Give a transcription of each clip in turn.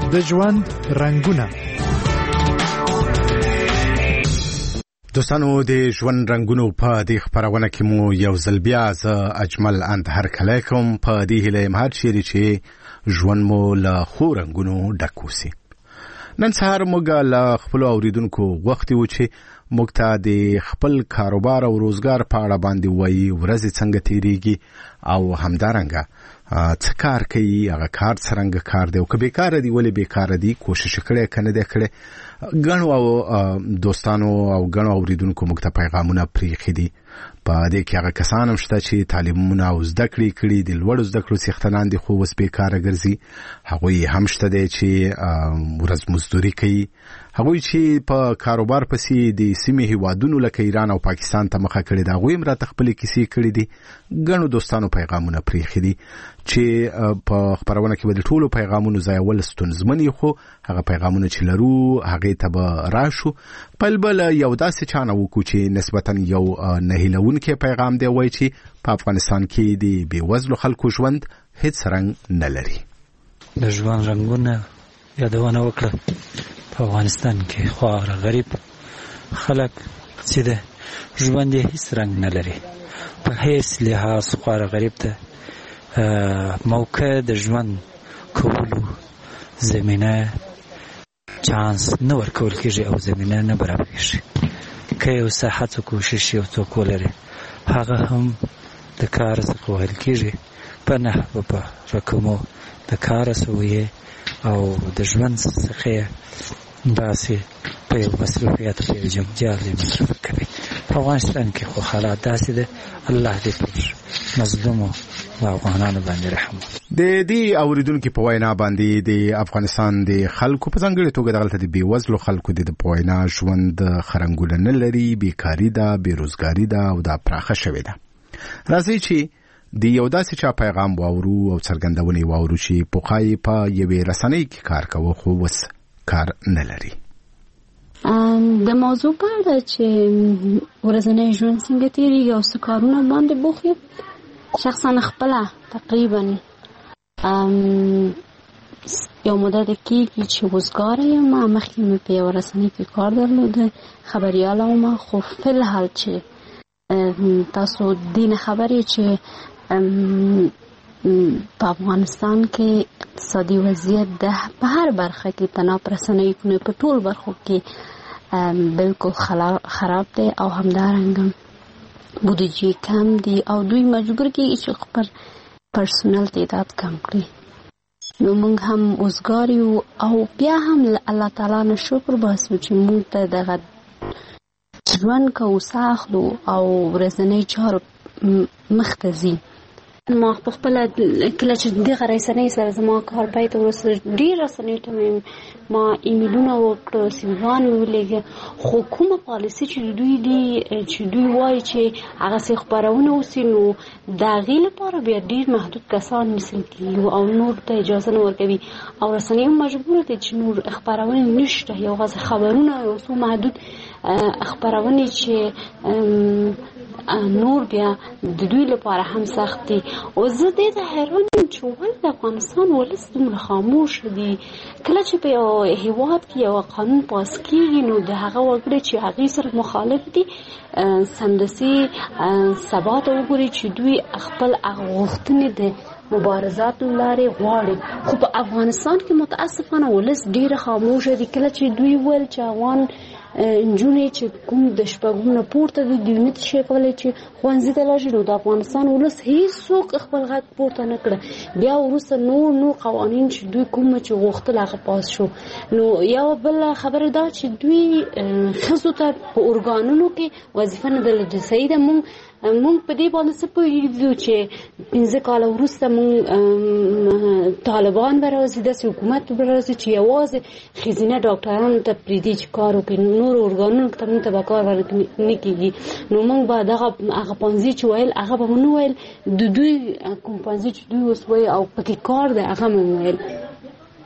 د ژوند رنگونه. دوستانو د ژوند رنگونو په دې خبرونه کې مو یو ځل بیا ز اجمل اند هر کله کوم په دې هله مهار شری چې ژوند مو له خو رنگونو ډکوسي. نن سهار موږ له خپل اوریدونکو وخت و چې موږ ته د خپل کاروبار او روزګار په اړه باندې وایي ورځ څنګه تیریږي او همدارنګه څه کار کوي، هغه کار څنګه کار دی او که بیکار دی ولې بیکار دی، کوشش کړي کنه دی کړي. ګڼو او دوستانو او ګڼو اوریدونکو موږ ته پیغامونه پریخي دي. په دې کې هغه کسان هم شته چې تعلیمونه او زده کړې کړي دي، لوړ زده کړو څښتنان دي خو وس بیکاره ګرځي. هغوی هم شته دي چې ورځ مزدوري کوي، هغوی چې په کاروبار پسې د سیمې هیوادونو لکه ایران او پاکستان ته مخه کړي دي، هغوی هم راته خپلې کیسې کړي دي. ګڼو دوستانو پیغامونه پریخي دي چې په خبرونه کې به د ټولو پیغامونو ځای ول ستونزمن یو، خو هغه پیغامونه چې لرو هغه ته به راشو. بل یو داسې چانه وکړو چې نسبتا یو نهیلونکي پیغام دی، وایي چې په افغانستان کې د بېوزلو خلکو ژوند هیڅ رنګ نه لري. د ژوند رنګونه یادونه وکړه. په افغانستان کې خوار غریب خلک چې د ژوند هیڅ رنګ نه لري. په هیڅ لحاظ خوار غریب ته موقع د ژوند کولو زمینه چانس نه ورکول کېږي او زمینه نه برابرېږي. که یو څه هڅه کوشش یو څوک ولري، هغه هم د کار څخه وهل کېږي په نحوه په رقمو د کار سویې او د ژوند څخه داسې په یو مصروفیت په یو جنجال مصرف کوي. په افغانستان کې خو حالات داسې ده. الله دې پر مظلومو افغانانو باندې رحم وکړي. د دې اوریدونکو په وینا باندې د افغانستان د خلکو په ځانګړي توګه دغلته د بیوزلو خلکو د پوینا ژوند خرنګول نه لري، بیکاری ده، بیروزګاری ده او دا پراخه شوې ده. راځي چې د یو داسې چا پیغام واورو او څرګندونې واورو چې پوخای په یوې رسنۍ کې کار کوي خو وس کار نه لري. د موضوع په اړه چې ورځنی ژوند څنګه تیریږي او څه کارونه باندې بوخت یم، شخصا خپله تقریبا یو مدت کېږي چې وزګاره یم. مخکې مې په یو رسنۍ کې کار درلوده، خبریاله وم، خو فلحال چې تاسو دې نه خبر یې چې په افغانستان کې اقتصادي وضعیت په هر برخه کې تناب رسنۍ کنه په ټول برخو کې بالکل خراب دی او همدارنګه بودجه کم دی او دوی مجبور کېږي چې خپل پرسونل تعداد کم کړي. نو موږ هم وزګار یو او بیا هم الله تعالی نه شکر باسو چې موږ ته دغه ژوند کوو ساختو او ورځنی چارو مخ ته ځي. ما په خپل کله چې دغه رسنۍ سره زما کار پای ته ورسېد، ډېر رسنۍ ته ما ایمیلونه وکړه، سیوان مې ولېږه، خو کومه پالیسي چې دوی دي چې دوی وایي چې هغسې خپرونه وسي، نو د هغې لپاره بیا ډېر محدود کسان نیسل کېږي او نور ته اجازه نه ورکوي او رسنۍ هم مجبوره دي چې نور خپرونې نشته، یوازې خبرونه یو څو محدود خپرونې چې نور بیا د دوی لپاره هم سخت دي. او زه دې ته حیران یم چې ولې د افغانستان ولس دومره خاموش دي. کله چې په یو هېواد کې یو قانون پاس کېږي نو د هغه وګړي چې هغې سره مخالف دي سمدستي سبا ته وګوري چې دوی خپل غوښتنې د مبارزات لارې غواړي. خو په افغانستان کې متاسفانه ولس ډېره خاموشه دي. کله چې دوی ویل چې افغان نجونې چې کوم د شپږم نه پورته دي دوی نه شي کولی چې ښوونځي ته لاړ شي، نو د افغانستان ولس هېڅوک خپل غږ پورته نه کړه. بیا وروسته نور قوانین چې دوی کوم چې غوښتل هغه پاس شو. نو یوه بله خبره دا چې دوی ښځو ته په ارګانونو کې وظیفه نه درلوده. صحیح ده، مونږ په دې باندې څه پوهېږو چې 15 کاله وروسته مونږ طالبان به راځي، داسې حکومت به راځي چې یوازې ښځینه ډاکټرانو ته پرېږدي چې کار وکړي، نور ارګانونو ته مونږ ته به کار نه کېږي. نو مونږ به هغه پانځې چې ویل هغه به ونه ویل، د دوی کوم پانځې چې دوی اوس وایي او پکې کار دی هغه مې ویل.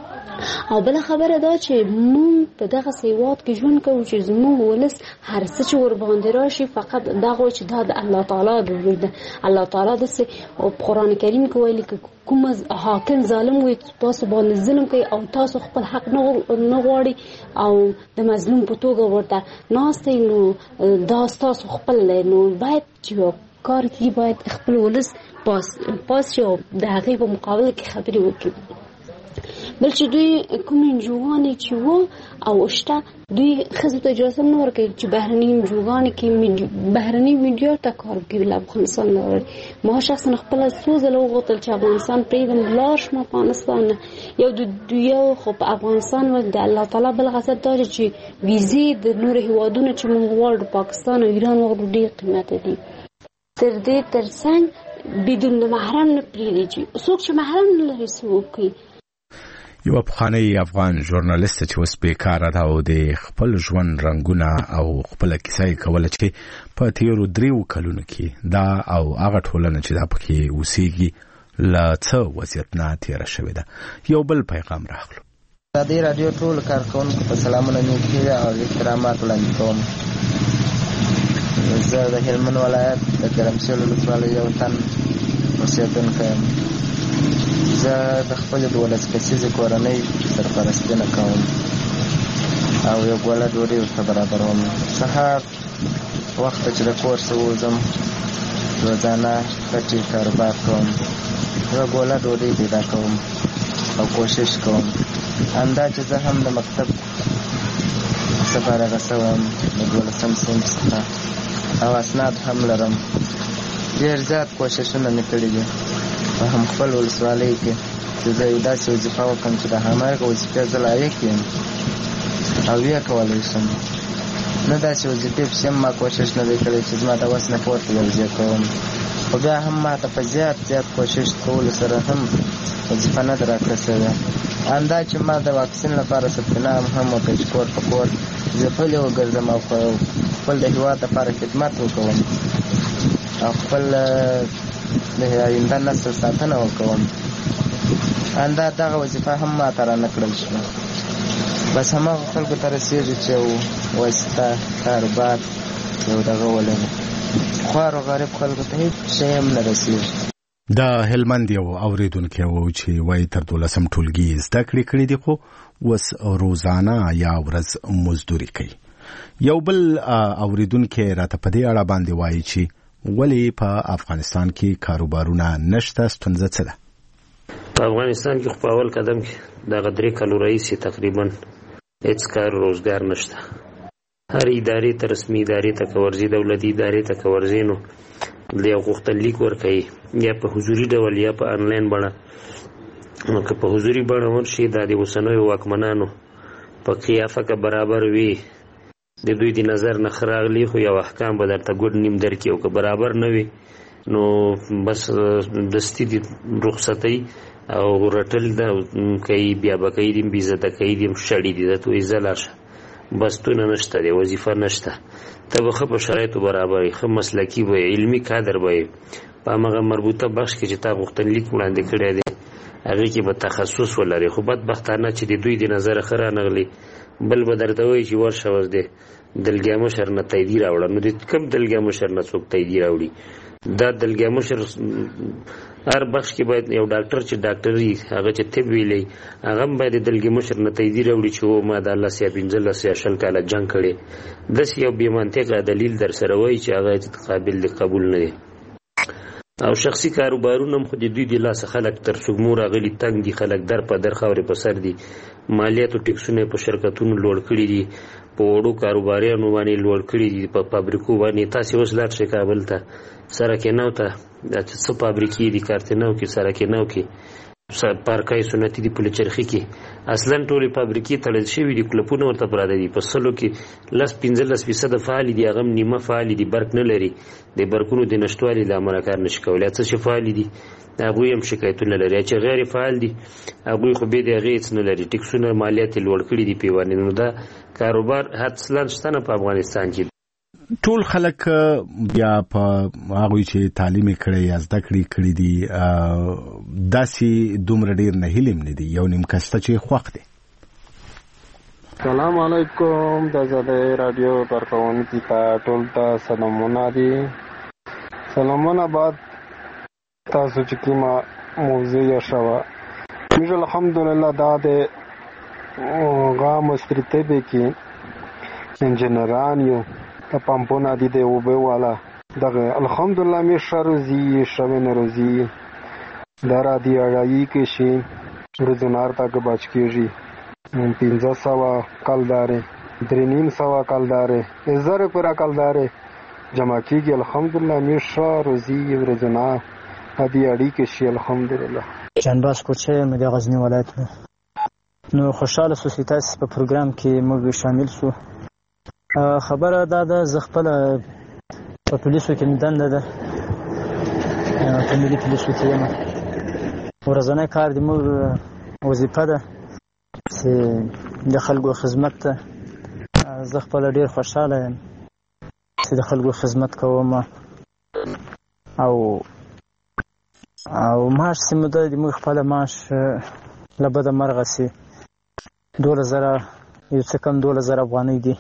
او بل خبره دا چې مونږ په دغه سیواد کې ژوند کوو چې زموږ ولس هر څه چې ور باندې راشي فقط دغه چې دا د الله تعالی د الله تعالی د قرآن کریم کې ویلي کوم حاکم ظالم وي تاسو باندې ظلم کوي او تاسو خپل حق نه غواړي او د مظلوم په توګه ورته ناستئ نو دا تاسو خپل نو باید چې کار کې باید خپل ولس پاس شو د هغې په مقابل کې خبرې وکړي. بل چې دوی کوم انجوګانې چې وو او شته دوی ښځو ته اجازه نه ورکوي چې بهرني انجوګانې کې بهرني میډیا ته کار وکړي له افغانستان نه وړي. ما شخصا خپله څو ځله وغوښتل چې افغانستان پرېږدم لاړ شم افغانستان نه یو خو په افغانستان د الله تعالی بل غضب دا چې ویزې د نورو هېوادونو چې موږ غواړو پاکستان او ایران وغواړو ډېر قیمته دي. تر دې تر څنګ بدون د محرم نه پرېږدي چې څوک چې محرم نه لري څه وکړي. یو افغاني افغان ژورنالیست چې اوس بیکاره ده او د خپل ژوند رنګونه او خپله کیسه یې کوله چې په تېرو 3 کلونو کې دا او هغه ټولنه چې دا پکې اوسېږي له څه وضعیت نه تېره شوې ده. یو بل پیغام راغلو. د دې راډیو ټول کارکوونکو په سلامونه نیکي او احترامات وړاندې کوم. زه د هلمند ولایت د ګرمسیر ولسوالۍ یو تن اوسېدونکی یم. زه د خپلې 12 کسیزې کورنۍ سرپرستي نه کوم او یو ګوله ډوډۍ ورته برابروم. سهار وخته چې د کور څخه ووځم روزانه کټې کاروبار کوم، یوه ګوله ډوډۍ پیدا کوم او کوشش کوم همدا چې زه هم د مکتب څخه فارغه شوی یم د 12 صنف څخه او اسناد هم لرم. ډېر زیات کوششونه مې کړي دي په هم خپل ولسوالۍ کې چې زه یو داسې وظیفه وکړم چې د هماغه وظیفې زه لایق یم او یې کولی شم. نه داسې وظیفې پسې هم ما کوشش نه دی کړی چې زما د وس نه پورته یوځای کوم، خو بیا هم ما ته په زیات کوشش کولو سره هم وظیفه نه ده راکړه شوې. همدا چې ما د واکسین لپاره ثبت نام هم وکړ چې کور په کور زه پلې وګرځم او خپل د هېواد لپاره خدمت وکړم او خپل د آینده نسل ساتنه وکړم. همدا دغه وظیفه هم ما ته رانه کړل شوه. بس هماغه خلکو ته رسېږي چې یو واسطه کاروبار یو دغه ولري، خوار و غریب خلکو ته هېڅ شی هم نه رسېږي. د هلمند یو اوریدونکی و چې وایي تر 12 ټولګي زده کړې کړي دي خو اوس روزانه یا ورځ مزدوري کوي. یو بل اوریدونکی راته په دې اړه باندې وایي چې ولې په افغانستان کې کاروبارونه نشته، ستونزه څه ده؟ په افغانستان کې په اول قدم کې دغه 3 کالو راهیسې تقریبا هېڅ کار روزګار نشته. هر ادارې ته رسمي ادارې ته که ورځي، دولتي ادارې ته که ورځي نو د یو غوښتنلیک ورکوي یا په حضوري ډول یا په آنلاین بڼه. نو که په حضوري بڼه ورشي دا د اوسنیو واکمنانو په قیافه که برابر وي د دوی د نظر نه ښه راغلي خو یو احکام به درته ګوډ نیم درکړي او که برابر نه وي نو بس دستي د رخصتۍ او رټل ده کوي، بیا به کوي دي بېعزته کوي دي شړي دي درته وایي ځه لاړ شه. بستونه نشته دی، وظیفه نشته، ته به ښه په شرایطو برابر یې، ښه مسلکي به یې، علمي کادر به یې، په همغه مربوطه بخش کې چې تا غوښتنلیک وړاندې کړی دی هغې کې به تخصص ولري. خو بدبختانه چې د دوی د نظره ښه رانغلي بل به درته وایي چې ورشه اوس دی دلګیا مشر نه تاییدي راوړه. نو د کوم دلګیا مشر نه څوک تاییدي راوړي؟ دا دلګیا مشر هر بخش کې باید یو ډاکټر چې ډاکټر وي هغه چې طب ویلی هغه هم باید د دلګي مشر نه تاییدي راوړي چې هو ما د 10 یا 15 یا 20 کاله جنګ کړی. داسې یو بې منطقه دلیل در سره وایي چې هغه قابل د قبول نه دی. او شخصي کاروبارونه هم خو د دوی د لاسه خلک تر سږمو راغلي تنګ دي، خلک در په در خاورې په سر دي، مالیاتو ټیکسونه په شرکتونو لوړ کړي دي، په وړو کاروباریانو باندې لوړ کړي دي، په فابریکو باندې. تاسې اوس لاړ شئ کابل ته، سرکینو ته، دا څه فابریکې دي، کارتنو کې، سرکینو کې، پارکای سنتي دي، پلچرخي کې اصلا ټولې فابریکې تړل شوي دي، کلپونه ورته پراته دي. په 100 کې 15% فعالې دي، هغه هم نیمه فعالې دي، برق نه لري، د برقونو د نشتوالي له امله کار نشي کولی. څه چې فعالې دي هغوی هم شکایتونه لري، چې غیر فعال دي هغوی خو بې د هغې هېڅ نه لري، ټیکسونه مالیات یې لوړ کړي دي پیوانې. نو دا کاروبار اصلا شته نه په افغانستان کې. ټول خلک بیا په هغوی چې تعلیم کړی یا زده کړي دي داسې دومره ډېر نه هیلم نه دي، یو نیم کسته چې خوښ دی. السلام علیکم د آزادۍ رادیو کارکونکي ته ټول ته سلامونه دي. سلامونه بعد تاسو چې کومه موضوع یې شوه موږ الحمدلله دا د غا مستریتبې کې انجنیران یو د پمپونه دي د اوبه والا دغه الحمدلله مې ښه روزي ښه مې روزي دا را دي اړایي کې شي روزنار تک بچ کېږي 1500 کلدارې 350 کلدارې 1000 پر کلدارې جمع کېږي الحمدلله مې ښه روزي ورځنا هدي اړي کې شي الحمدلله. جانباز کوچه مې د غزنی ولایت نو خوشاله سو چې تاسو په پروګرام کې موږ شامل شو. خبره دا ده زه خپل په پولیسو کې دنده ده په ملي پولیسو کې یم. ورځنی کار د موږ وظیفه ده چې د خلکو خدمت ته زه خپل ډېر خوشاله یم چې د خلکو خدمت کوم او معاش چې موږ د موږ خپل معاش له بده مرغه سي 2000 یو څه کم 2000 افغانۍ دي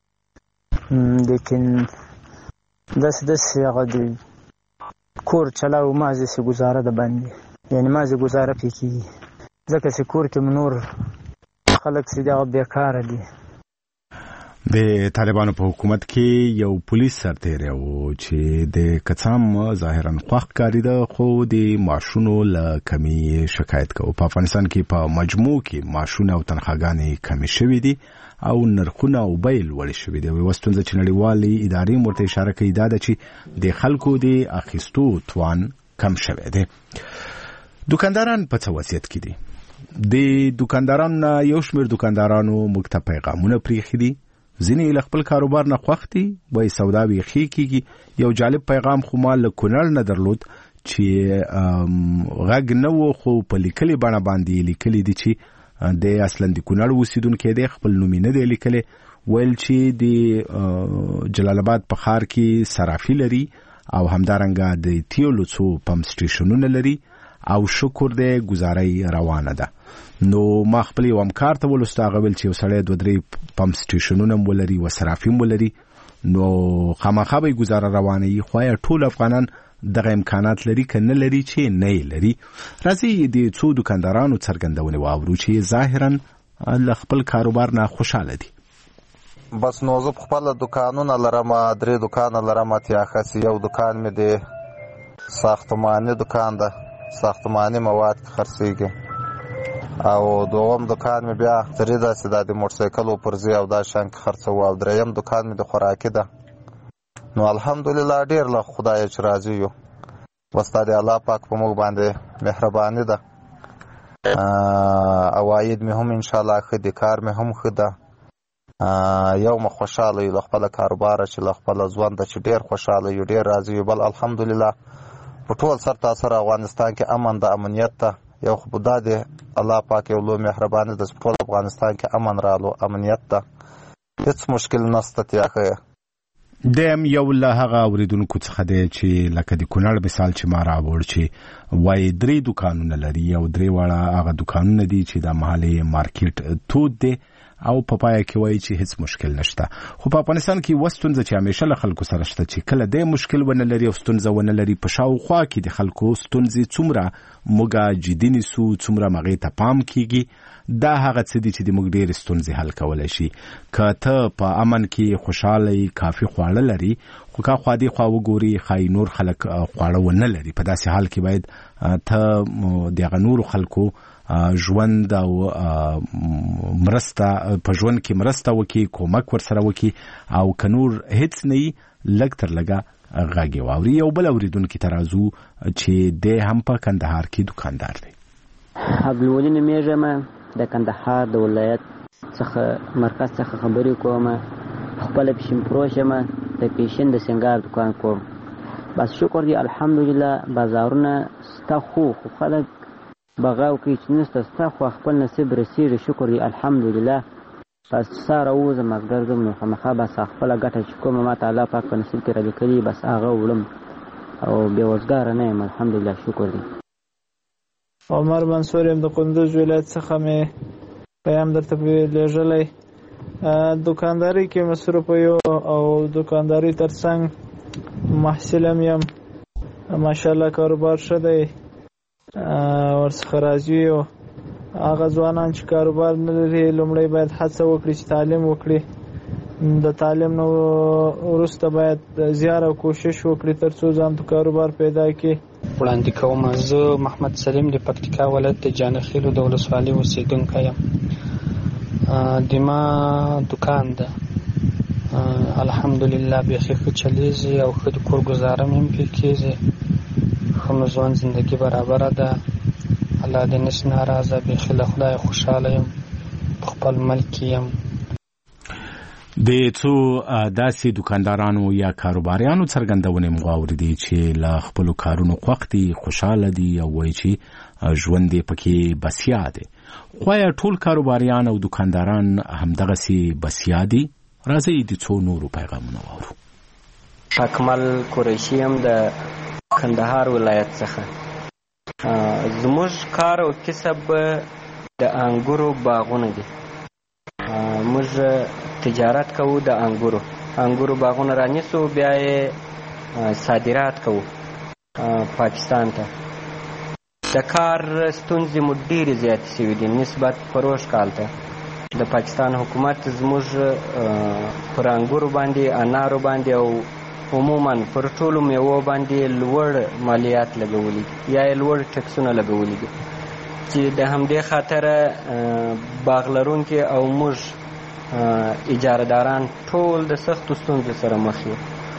لیکن داسې هغه د کور چلاو مازې سي ګزاره ده باندې یعنی مازې ګزاره پې کېږي ځکه چې کور کې نور خلک چې دغه بیکاره دي. د طالبانو په حکومت کې یو پولیس سرتیری و چې د کڅام ظاهرا خوښ ښکارېده خو د معاشونو له کمې شکایت کوي. په افغانستان کې په مجموع کې معاشونه او تنخواګانې کمې شوې دي او نرخونه او بیې لوړې شوې دي. یوه ستونزه چې نړیوالې ادارې ورته اشاره کوي دا ده چې د خلکو د اخیستو توان کم شوی دی. دوکانداران په څه وضعیت کې دي؟ د دوکاندارانو یو شمېر دوکاندارانو موږ ته پیغامونه پرېښي دي. ځینې له خپل کاروبار نه خوښ دي وایي سودا بیخي کېږي. یو جالب پیغام خو ما له کونړ نه درلود چې غږ نه و خو په لیکلې بڼه باندې لیکلي دي چې د اصلا د کونړ اوسیدونکی دی خپل نوم یې نه دی لیکلی. ویل چې د جلال آباد په ښار کې صرافي لري او همدارنګه د تیلو څو پمپ سټیشنونه لري او شکر دی گزارای روانه ده. نو ما خپل یو همکار ته ولوسته هغه ویل چې یو سړی 2-3 پمپ سټیشنونه ولري و صرافي ولري نو خامخا به گزاره روانه وي. خو ټول افغانان دغه امکانات لري که نه لري چې نه لري. راځي د څو دوکاندارانو څرګندونه واورو چې ظاهرا له خپل کاروبار نه خوشاله دي. بس نو زه خپل دوکانونه لرم 3 دوکانه لرم. اتیا خاص یو دوکان مې دی ساختماني دوکان ده ساختماني مواد خرڅېږي او دوم دوکان مې بیا ترې داسې د موټرسایکلو پرزې او دا شان خرڅوو او دریم دوکان مې د خوراکي ده. نو الحمدلله ډېر له خدایه چې راضي یو وستا د الله پاک په موږ باندې مهرباني ده. عواید مې هم انشاءالله ښه دي کار مې هم ښه ده. یو مې خوشحاله یو له خپله کاروباره چې له خپله ژونده چې ډېر خوشحاله یو ډېر راضي یو. بل الحمدلله په ټول سر تاسره افغانستان کې امن د امنیت ته یو خو دا دی الله پاک یو لوی مهرباني ده چې ټول افغانستان کې امن رالو امنیت ته هیڅ مشکل نشته. تیاخه دیم یو له هغه اوریدونکو څخه دی چې لکه د کونړ مثال چې ما راوړ چې وایي 3 دوکانونه لري او 3 واړه هغه دوکانونه دي چې د محلي مارکیټ تود دی او په پای کې وایي چې هیڅ مشکل نشته. خو په افغانستان کې وستونزه چې همیشه له خلکو سره شته چې کله د مشکل ونه لري او ستونزه ونه لري په شاوخوا کې د خلکو ستونزې څومره موږ جدي نیسو څومره مغې ته پام کیږي دا هغه څه دي چې د موږ ډېرې ستونزې حل کولی شي. که ته په امن کې خوشحاله کافي خواړه لري خو که خوا دې خوا وګوري ښایي نور خلک خواړه ونه لري. په داسې حال کې باید ته د هغه نورو خلکو ژوند او مرسته په ژوند کې مرسته وکړي کومک ورسره وکړي او که نور هیڅ نه وي لږ تر لږه غږ یې واوري. یو بل اورېدونکي ته راځو چې دی هم په کندهار کې دوکاندار دی. عبدالولي نومېږم د کندهار د ولایت څخه مرکز څخه خبرې کوم. خپله پیشن فروش یم د پیشن د سنګار دوکان کوم. بس شکر دی الحمدلله بازارونه سته خو خلک بغاو کې چې نسته ستا خو خپل نصیب رسېږي شکر دی الحمدلله. بس ساره ووځم ګرځم نو خامخا بس خپله ګټه چې کومه ما ته الله پاک په نصیب کې رالیکلي بس هغه وړم او بېوزګاره نه یم الحمدلله شکر دی. عمر منصور یم د کندوز ولایت څخه مې پیام درته لیږلی دکانداری کې مصروف یو او دکانداری ترڅنګ محصل یم. ماشاءالله کاروبار ښه دی ورڅخه راضي یو. هغه ځوانان چې کاروبار نه لري لومړی باید هڅه وکړي چې تعلیم وکړي. د تعلیم نو وروسته باید زیار او کوشش وکړي تر څو ځان ته کاروبار پیدا کړي. وړاندې کوم زه محمد سلیم د پکتیکا ولایت د جانخیلو د ولسوالۍ اوسېدونکی یم. د ما دکان ده الحمدلله بیخي ښه چلیږي او ښه د کور ګزاره مې هم پرې کېږي. ښه مې ژوند زندګي برابره ده. الله دې نس ناراضه. بیخي له خدایه خوشحاله یم. په خپل ملک یم. د څو داسې دکاندارانو یا کاروباریانو څرګندونې مو واورېدې چې له خپلو کارونو خوښ دي، خوشحاله دي او وایي چې ژوند یې پکې بسیا دی. خو آیا ټول کاروباریان او دکانداران همدغسې بسیا دي؟ راځئ د څو نورو پیغامونه واورو. اکمل قریشي یم د کندهار ولایت څخه. زموږ کار او کسب د انګورو باغونه دي. موږ تجارت کوو د انګورو باغونه رانیسو، بیا یې صادرات کوو پاکستان ته. د کار ستونزې مو ډېرې زیاتې شوي دي نسبت پروش کال ته. د پاکستان حکومت زموږ پر انګورو باندې، انارو باندې او عموما پر ټولو میوو باندې لوړ مالیات لګولي یا یې لوړ ټکسونه لګولي دي چې د همدې خاطره باغ لرونکي او موږ اجارهداران ټول د سختو ستونزو سره مخ یو.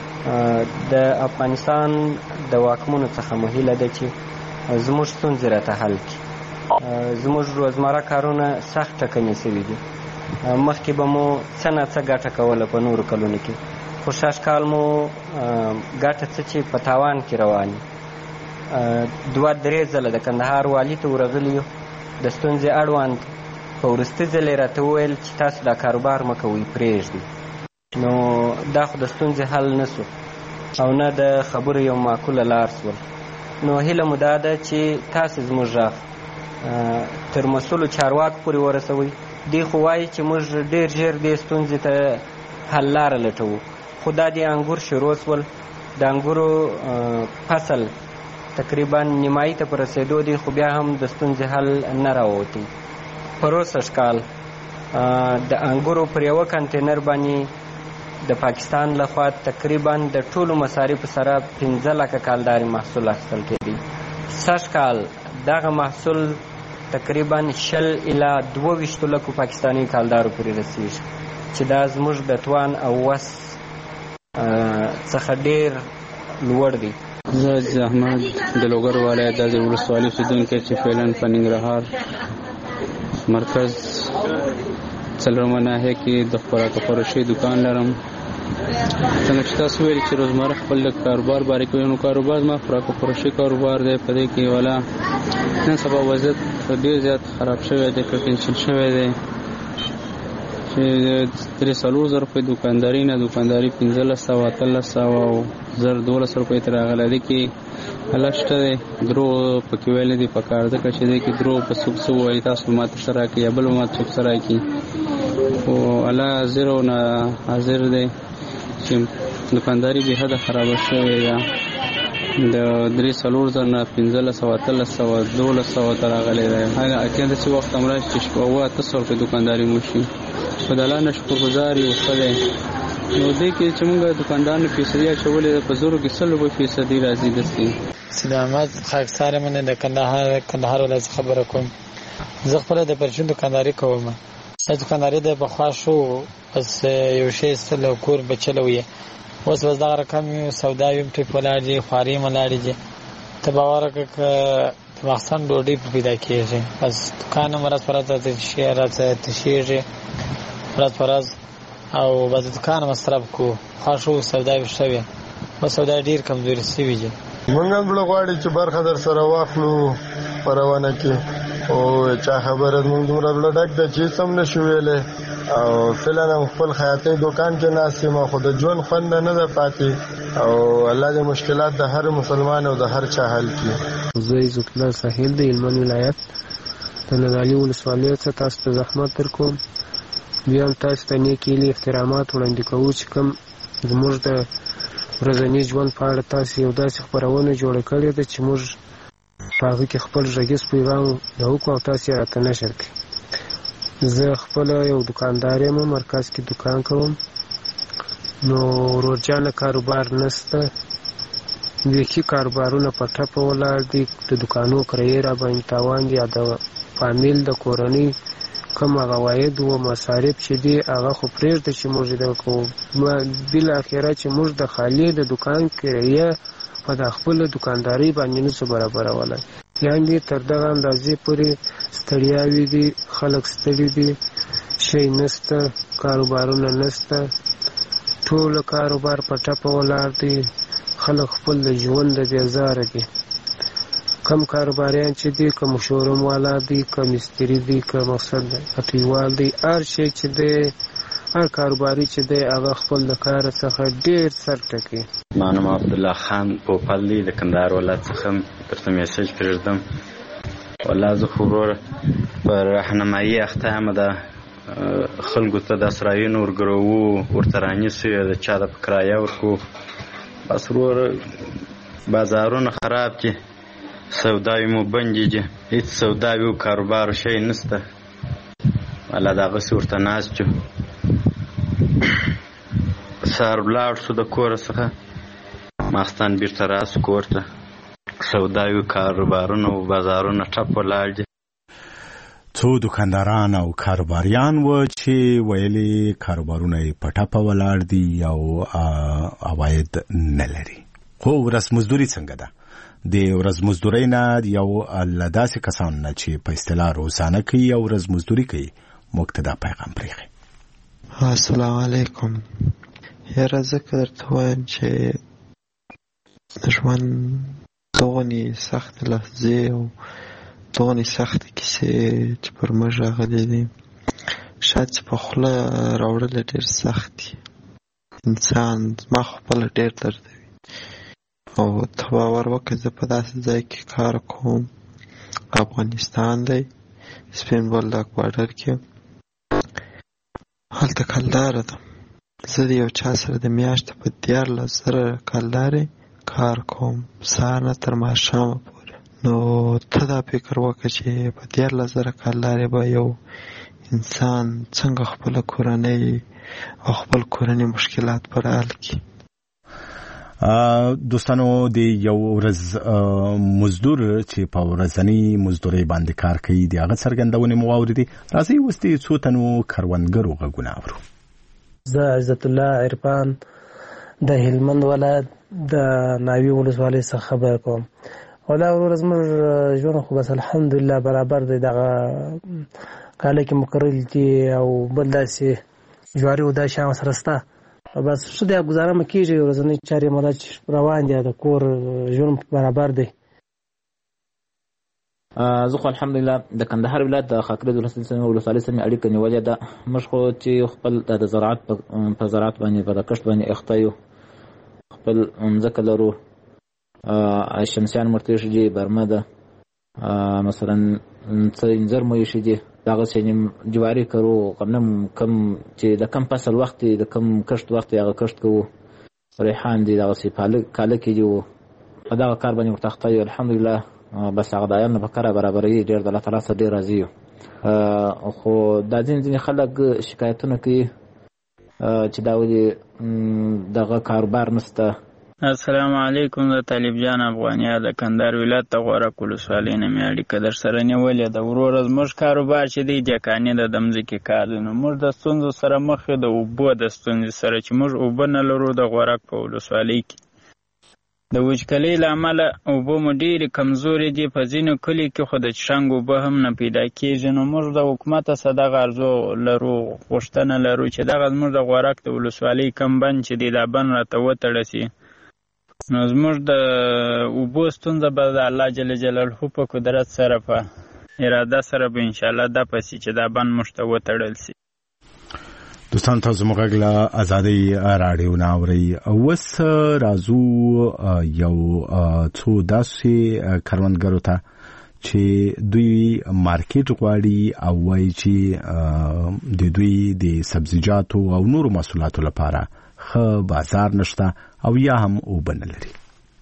د افغانستان د واکمنو څخه مو هیله ده چې زموږ ستونزې راته حل کړي. زموږ روزمره کارونه سخت ټکنې شوي دي. مخکې به مو څه نه څه ګټه کوله په نورو کلونو کې، خو شاش کال مو ګټه څه چې په تاوان کې رواني. 2-3 ځله د کندهار والي ته ورغلي یو د ستونزې اړوند. په وروستي ځل یې راته وویل چې تاسو دا کاروبار مه کوئ، پرېږدئ. نو دا خو د ستونزې حل نه سو او نه د خبرو یو معقوله لار سول. نو هیله مو دا ده چې تاسو زموږ غږ تر مسؤلو چارواکو پورې ورسوئ. دی خو وایي چې موږ ډېر ژر دې ستونزې ته حل لاره لټوو، خو دا د انګور شروع سول. د انګورو فصل تقریبا نیمایي ته په رسېدو دی، خو بیا هم د ستونزې حل نه راووتی. پروسږ کال د انګورو پر یوه کنټینر باندې د پاکستان لخوا تقریبا د ټولو مصارفو سره 15 لکه کالداري محصول اخیستل کېدی. سږ کال دغه محصول تقریبا 20 الی 22 لکو پاکستاني کالدارو پورې رسېږي چې دا زموږ د توان او وس څخه ډېر لوړ دی. زه احمد د لوګر ولایت د ولسوالۍ اوسېدونکی چې فعلا په ننګرهار مرکز څلورمه ناحیه کې د خوراک فروشي دکان لرم. څنګه چې تاسو ویلي چې روزمره خپل کاروبار باره کوي، نو کاروبار زما خوراک فروشي کاروبار دی. په دې کې والا نن سبا وضعیت ډېر زیات خراب شوی دی، کړکېچن شوی دی چې 3-4 روپۍ دکانداري نه دکانداري 1500 او 1200 روپۍ ته راغلی دی. کې الله شته دی، درو پکې ویلی دی په کار ځکه چې دی کې درو په څوک څه ووایي تاسو ماته څه راکړي یا بل ماته څوک څه راکړي. خو الله حاضر او نه حاضر دی چې دکانداري بې حده خرابه شوې ده. د 3-4 زره نه 1500 1200 ته راغلی دی. هغه اړتیا ده چې وخت هم راشي چې 700 روپۍ دکانداري مو شي. خو د الله نه شکرګزار یو ښه دی. نو دې کې چې موږ دکاندار نه فیصدي اچولې ده، په زرو کې 100% راځي دستي. سید احمد خاکسار من د کندهار ولایت خبره کوم. زه خپل د پرچون دکانداري کوم. دکانداري د بخوا شو بس یو شی سره کور بچلوي. اوس بس دا رقم سودا ویم ټیپ ولاړ دي، خواري ملاړ دي. ته باور وکړه مخصن ډوډۍ پیدا کیږي. بس دکان مرز پرات ته شي راته تشیږي مرز پرز او بس دکان مصرف کو خاصو سودا شوی. بس سودا ډیر کمزوري شوی دي. مونږ هم غواړي چې برخه در سره واخلو پروانه کې او چا خبره مونږ دومره لډک د چې سم نشو ویلې او فعلا خپل خیاطۍ دکان کې ناستې ما خو د ژوند خوند نه ده پاتې او الله دې مشکلات د هر مسلمان او د هر چا حل کړي. زه عزت الله ساحل د هلمند ولایت د نادعلي ولسوالۍ څخه تاسو ته زحمت درکوم بیا هم تاسو ته نیک هیلې احترامات وړاندې کوو چې کوم زموږ د ورځني ژوند په اړه تاسو یو داسې خپرونه جوړه کړې ده چې موږ په هغه کې خپل غږیز پیغام وکړو او تاسو یې راته نشر کړئ. زه خپله یو دوکاندار یم، مرکز کې دوکان کوم. نو ورورجانه کاروبار نشته، بیخي کاروبارونه په ټپه ولاړ دي. د دوکانو کرایې را باندې تاوان دي، یا د فامیل د کورنۍ کوم هغه عواید و مصارف چې دي هغه خو پرېږده چې موږ د کوو. بالاخره چې موږ د خالي د دوکان کرایه په د خپله دوکاندارۍ باندې نشو برابرولی. یعنې تر دغه اندازې پورې ستړیاوې دي، خلک ستړي دي، شی نشته، کاروبارونه نشته، ټوله کاروبار په ټپه ولاړ دی. خلک خپل د ژوند د بیزاره دي. کم کاروباریان چې دي، که شوروم والا دي، که مستري دي، که مقصد پټیوال دي، هر شی چې دی، هر کاروباري چې دی هغه خپل د کار څخه ډېر سر ټکي. ما نوم عبدالله خان پوپل دی، د کندهار ولایت څخه درته میسج پرېږدم. والله زه خو وروره په راهنمایي اخته یم، د خلکو ته د اسرایونو ورګروو، ورته رانیسو، د چا د په کرایه ورکو. بس وروره بازارونه خراب دي، سوداوي مو بندې دي، هېڅ سوداوي و کاروبار شی نشته. والله دغسې ورته ناست یو. سهار ولاړ شو د کوره څخه، ماخستان بېرته راسو کور ته. سوداوي کاروبارونه و بازارونه ټپ ولاړ دي. څو دوکانداران او کاروباریان و چې ویلي کاروبارونه یې په ټپه ولاړ دي او عواید نه لري. خو ورځ مزدوري څنګه ده؟ د ورځ مزدورۍ نه یو له داسې کسانو نه چې په اصطلاح روزانه کوي او ورځ مزدوري کوي موږ ته دا پیغام پرېښی. السلام علیکم. یاره زه که درته وایم چې ژوند دغونې سختې لحظې او دغونې سختې کیسې چې پر موږ راغلي دي، شاید چې په خوله راوړل ډېر سخت دي. انسان زما خپله ډېر دردوي. او ته باور وکړه زه په داسې ځای کې کار کوم، افغانستان دی، سپین بولدک بارډر کې. هلته کلداره ده. زه د یو چا سره د میاشتې په 14,000 کلدارې کار کوم، سهار نه تر ماښامه پورې. نو ته دا فکر وکړه چې په 14,000 کلدارې به یو انسان څنګه خپله کورنۍ او خپل کورنۍ مشکلات پر حل کړي. دوستانو، د یو ورځ مزدور چې په ورځنی مزدورۍ باندې کار کوي د هغه څرګندونې مو واورېدې. راځئ اوس د څو تنو کروندګرو غږونه اورو. زه عزت الله عرفان د هلمند ولایت د ناوی ولسوالۍ څخه خبر کوم. ولا ورځ موږ ژوند خو بس الحمدلله برابر دی. دغه کاله کې مقرر دي او بل داسې جواري او دا شیان سره شته. بس څه دی ګزاره مې کېږي، ورځنۍ چارې مو دا چې روان دي، د کور ژوند برابر دی. زه خو الحمدلله د کندهار ولایت د خاکریز ولسوالۍ سره مې اړیکه نیولې ده. موږ خو چې خپل د زراعت په زراعت باندې په کښت باندې اخته یو، خپل مځکه لرو، شمسیان مرتیش دي، برمه ده، مثلا څه انځر مو ایښي دي، دغسې جواري کرو، غنم کم چې د کم فصل وخت دی، د کم کښت وخت دی هغه کښت کوو، ریحان دي، دغسې کالکې دي. په دغه کار باندې ورته اخته یو الحمدلله. بس هغه د عیال نه په کاره برابروي، ډېر د الله تعالی څخه ډېر راضي یو. خو دا ځینې خلک شکایتونه کوي چې دا ولې دغه کاروبار نشته. السلام علیکم. د طالب جان افغانیا د کندهار ولایت د غورک ولسوالۍ نه مې اړیکه در سره نیولې ده. وروره زموږ کاروبار چې دی دیکانې د ځمکې کار دی. نو موږ د ستونزو سره مخ یو، د اوبو د ستونزې سره چې موږ اوبه نه لرو د غورک په ولسوالۍ کې. د وچکالۍ له امله اوبه مو ډېرې کمزورې دي. په ځینو کلیو کې خو د څښاک اوبه هم نه پیدا کېږي. نو موږ د حکومته څخه دغه ارزو لرو، غوښتنه لرو چې دغه زموږ د غورک د ولسوالۍ کم بند چې دی دا بند راته وتړه سي. نو زموږ د اوبو ستونزه به د الله جل جلاله په قدرت سره په اراده سره به انشاءالله دا پسې چې دا بند موږ ته وتړل سي. دوستان، تاسو موږ له ازادۍ راډیو نه اورئ. اوس راځو یو څو داسې کروندګرو ته چې دوی مارکیټ غواړي او وایي چې د دوی د سبزیجاتو او نورو محصولاتو لپاره ښه بازار نشته او یا هم اوبه نه لري.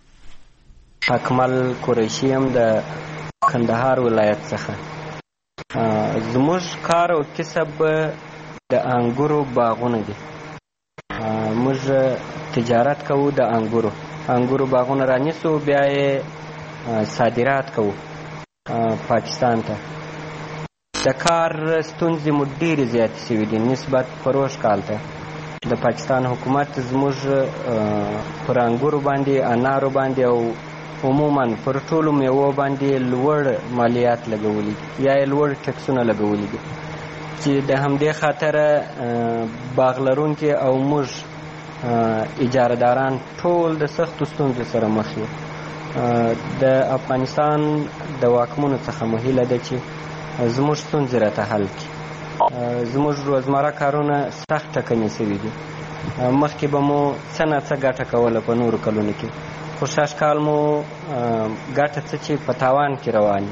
اکمل قریشي هم د کندهار ولایت څخه. زموږ کار او کسب د انګورو باغونه دي. موږ تجارت کوو د انګورو باغونه رانیسو، بیا یې صادرات کوو پاکستان ته. د کار ستونزې مو ډېرې زیاتې شوي دي نسبت پروش کال ته. د پاکستان حکومت زموږ پر انګورو باندې، انارو باندې او عموما پر ټولو میوو باندې لوړ مالیات لګولي یا یې لوړ ټکسونه لګولي دي چې د همدې خاطره باغ لرونکي او موږ اجارهداران ټول د سختو ستونزو سره مخ یو. د افغانستان د واکمنو څخه مو هیله ده چې زموږ ستونزې راته حل کړي. زموږ روزمره کارونه سخت ټکنې شوي دي. مخکې به مو څه نه څه ګټه کوله په نورو کلونو کې، خو شاش کال مو ګټه څه چې په تاوان کې رواني.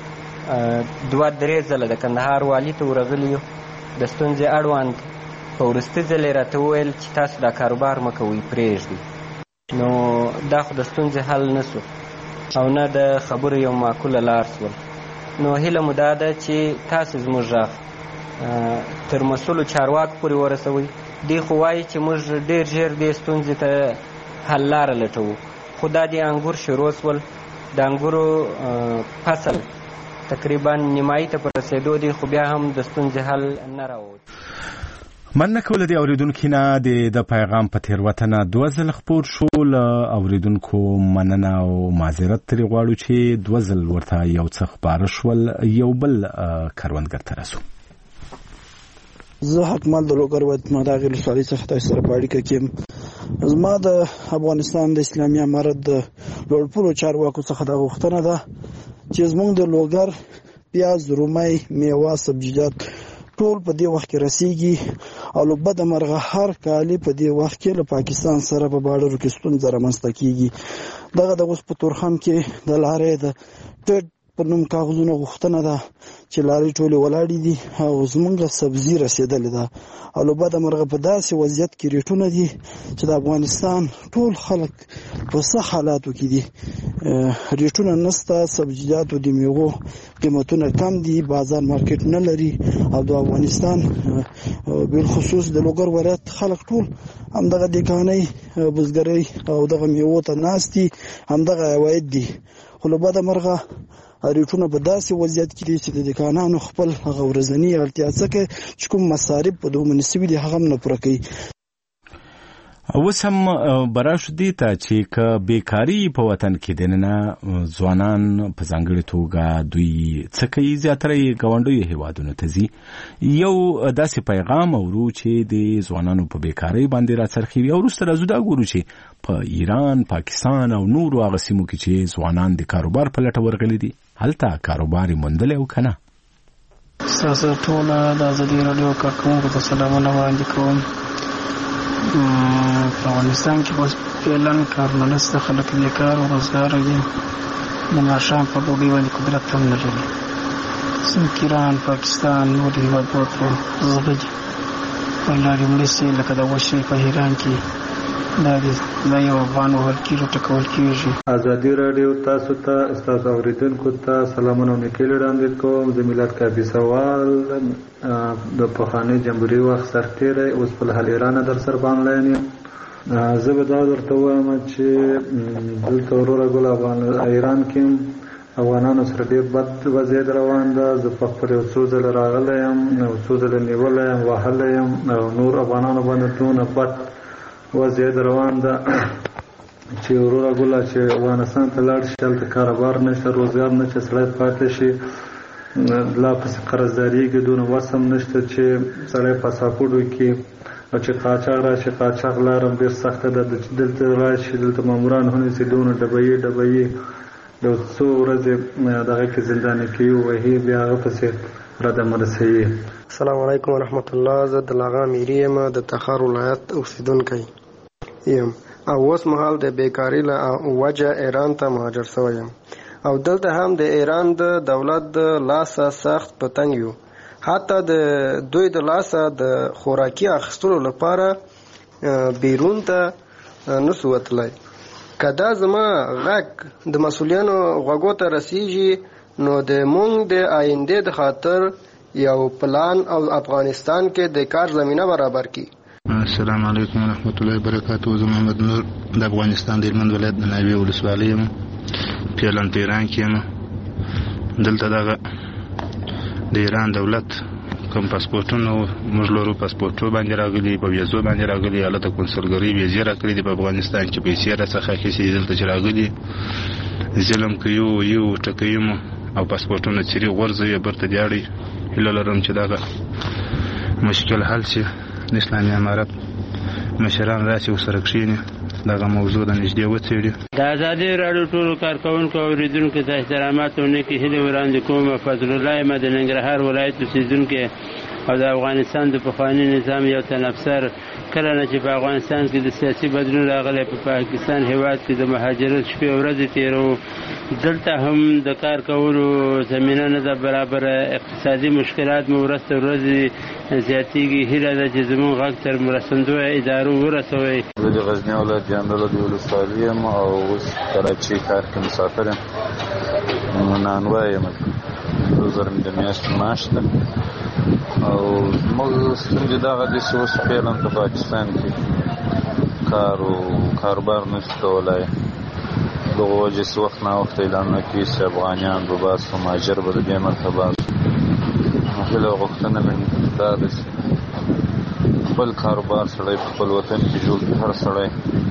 2-3 ځله د کندهار والي ته ورغلي یو د ستونزې اړوند. په وروستي ځل یې راته وویل چې تاسو دا کاروبار مه کوئ، پرېږدئ. نو دا خو د ستونزې حل نه سو او نه د خبرو یو معقوله لار سول. نو هیله مو دا ده چې تاسو زموږ غږ تر مسؤلو چارواکو پورې ورسوئ. دوی خو وایي چې موږ ډېر ژر دې ستونزې ته حل لاره لټوو، خو دا د انګور شروع سول. د انګورو فصل تقریبا نیمایي ته په رسېدو دی، خو بیا هم د ستونزې حل نه راووت. مننه کوله د اوریدونکو نه د پیغام په تېروتنه 2 ځله خپور شو. له اوریدونکو مننه او معذرت ترې غواړو چې 2 ځل ورته یو څه خپاره شول. یو بل کروندګر ته رسو. زه حکمل د لوګر ولایت مداغې ولسوالۍ څخه تاسو سره په اړیکه کې یم. زما د افغانستان د اسلامي امارت د لوړپوړو چارواکو څخه دا غوښتنه ده چې زموږ د لوګر پیاز، رومي، میوه، سبزیجات ټول په دې وخت کې رسیږي او له بده مرغه هر کالي په دې وخت کې له پاکستان سره په باډرو کې ستونزه رامنځته کیږي. دغه د اوس په تورخم کې د لارې د ټیټ په نوم کاغذونو غوښتنه ده چې لارې ټولې ولاړې دي او زمونږ سبزي رسېدلې ده او له بده مرغه په داسې وضعیت کې ریټونه دي چې د افغانستان ټول خلک په څه حالاتو کې دي. ریټونه نسته، سبزیجاتو د میوو قیمتونه کم دي، بازار مارکیټ نه لري او د افغانستان بالخصوص د لوګر ولایت خلک ټول همدغه دکانۍ، بزګرۍ او دغه میوو ته ناست دي، همدغه عواید دي. خو له بده مرغه ریټونه په داسې وضعیت کې دي چې د دکانانو خپل هغه ورځني اړتیا څخه چې کوم مصارف په دوه مناسبې دي هغه هم نه پوره کوي. اوس هم براشو دی ته چې که بیکاری په وطن کې دننه ځوانان په ځانګړې توګه دوی څه کوي، زیاتره یې ګاونډیو هیوادونو ته ځي. یو داسې پیغام اورو چې د ځوانانو په بیکارۍ باندې راڅرخي او وروسته راځو دا ګورو چې په ایران، پاکستان او نورو هغه سیمو کې چې ځوانان د کاروبار په لټه ورغلي دي، هلته کاروبار یې موندلی او که نه. ستاسو ټوله د ازادي راډیو کارکوونکو ته سلامونه وړاندې کوم. په افغانستان کې اوس فعلا کارونه نشته، خلک بیکار او روزګاره دي، د ماښام په ډوډۍ باندې قدرت هم نه لري. څوک ایران، پاکستان، نور هېوادونو ته ځغلي پر لارې مرستې لکه د وشي په ایران کې دا یو افغان وهل کېږي، ټکول کېږي. ازادي راډیو تاسو ته ستاسو اوریدونکو ته سلامونه او نیکۍ وړاندې کوم. د میلاد کافي سوال د پخواني جمهوري وخت سرتېری اوس په حال ایران در سره په آنلاین یم. زه به دا درته وایم چې دلته وروره ګل ایران کې افغانانو سره ډېر بد وضعیت روان ده. زه په خپل یو څو ځله راغلی یم، یو څو ځله نیولی یم، وهلی یم او نور افغانانو باندې دونه بد وضعیت روان ده چې وروره ګله چې افغانستان ته لاړ شي هلته کاروبار نشته، روزګار نشته، سړی پاتې شي لا پسې قرضدارېږي، دونه وس هم نشته چې سړی پاسپورټ وکړي او چې قاچاق راشي. قاچاق لاره هم ډېر سخته ده چې دلته راشي، دلته ماموران ونیسي، دونه ډبیې د څو ورځې دغه کې زنداني کوي، وهي بیا هغه پسې ردم رسوي. السلام علیکم ورحمت الله. زه د لاغا میری یم، د تخار ولایت اوسیدونکی یم او اوس مهال د بیکاري له وجه ایران ته مهاجر شوی یم. او دلته هم د ایران د دولت د لاسه سخت په تنګ یو. حتی د دوی د لاسه د خوراکي اخیستلو لپاره بیرون ته نسو وتلی. که دا زما غږ د مسؤلیانو غوږو ته رسیږي نو د مونږ د آینده د خاطر یو پلان او افغانستان کې د کار زمینه برابر کی. السلام علیکم ورحمت الله وبرکاته. زه محمد نور د افغانستان د هلمند ولایت د ناوې ولسوالۍ یم، پیلان تهران کې یم. دلته دغه د ایران دولت کوم پاسپورټونه موږ لرو، پاسپورټو باندې راغلي، په ویزو باندې راغلي، هلته کنسولګرۍ ویزې راکړي دي په افغانستان کې، پیسې راڅخه اخیستې دي. دلته چې راغلي ظلم کوي، یو ټکوي مو او پاسپورټونه چیرې غورځوي برته دې اړوي. هیله لرم چې دغه مشکل حل شي، د اسلامي امارت مشران راشي ورسره کښېني، دغه موضوع د نږدې وڅېړي. د ازادي راډیو ټولو کارکوونکو او اورېدونکو ته احترامات او نیکې هیلې وړاندې کوم. فضل الله یم د ننګرهار ولایت اوسېدونکی او د افغانستان د پخواني نظام یو تن افسر. کله نه چې په افغانستان کې د سیاسي بدلون راغلی، په پاکستان هېواد کې د مهاجرت شپې او ورځې تېروو. دلته هم د کار کولو زمینه نه ده برابره، اقتصادي مشکلات مو ورځ تر ورځې زیاتېږي. هیله ده چې زموږ غږ تر مرستندویه ادارو ورسوئ. زه د غزني ولایت جاندله د ولسوالۍ یم او اوس کراچۍ ښار کې مسافر یم. نانوا یم، 2000 مې د میاشتې معاش ده. او زموږ ستونزې دغه دي چې اوس فعلا په پاکستان کې کار او کاروبار نشو کولی. دغه وجې چې وخت ناوخته اعلانونه کوي چې افغانیان به باسو، مهاجر به د دې مرته باسو. هیله او غوښتنه مې دا ده چې خپل کاروبار سړی په خپل وطن کې جوړ کړي، هر سړی.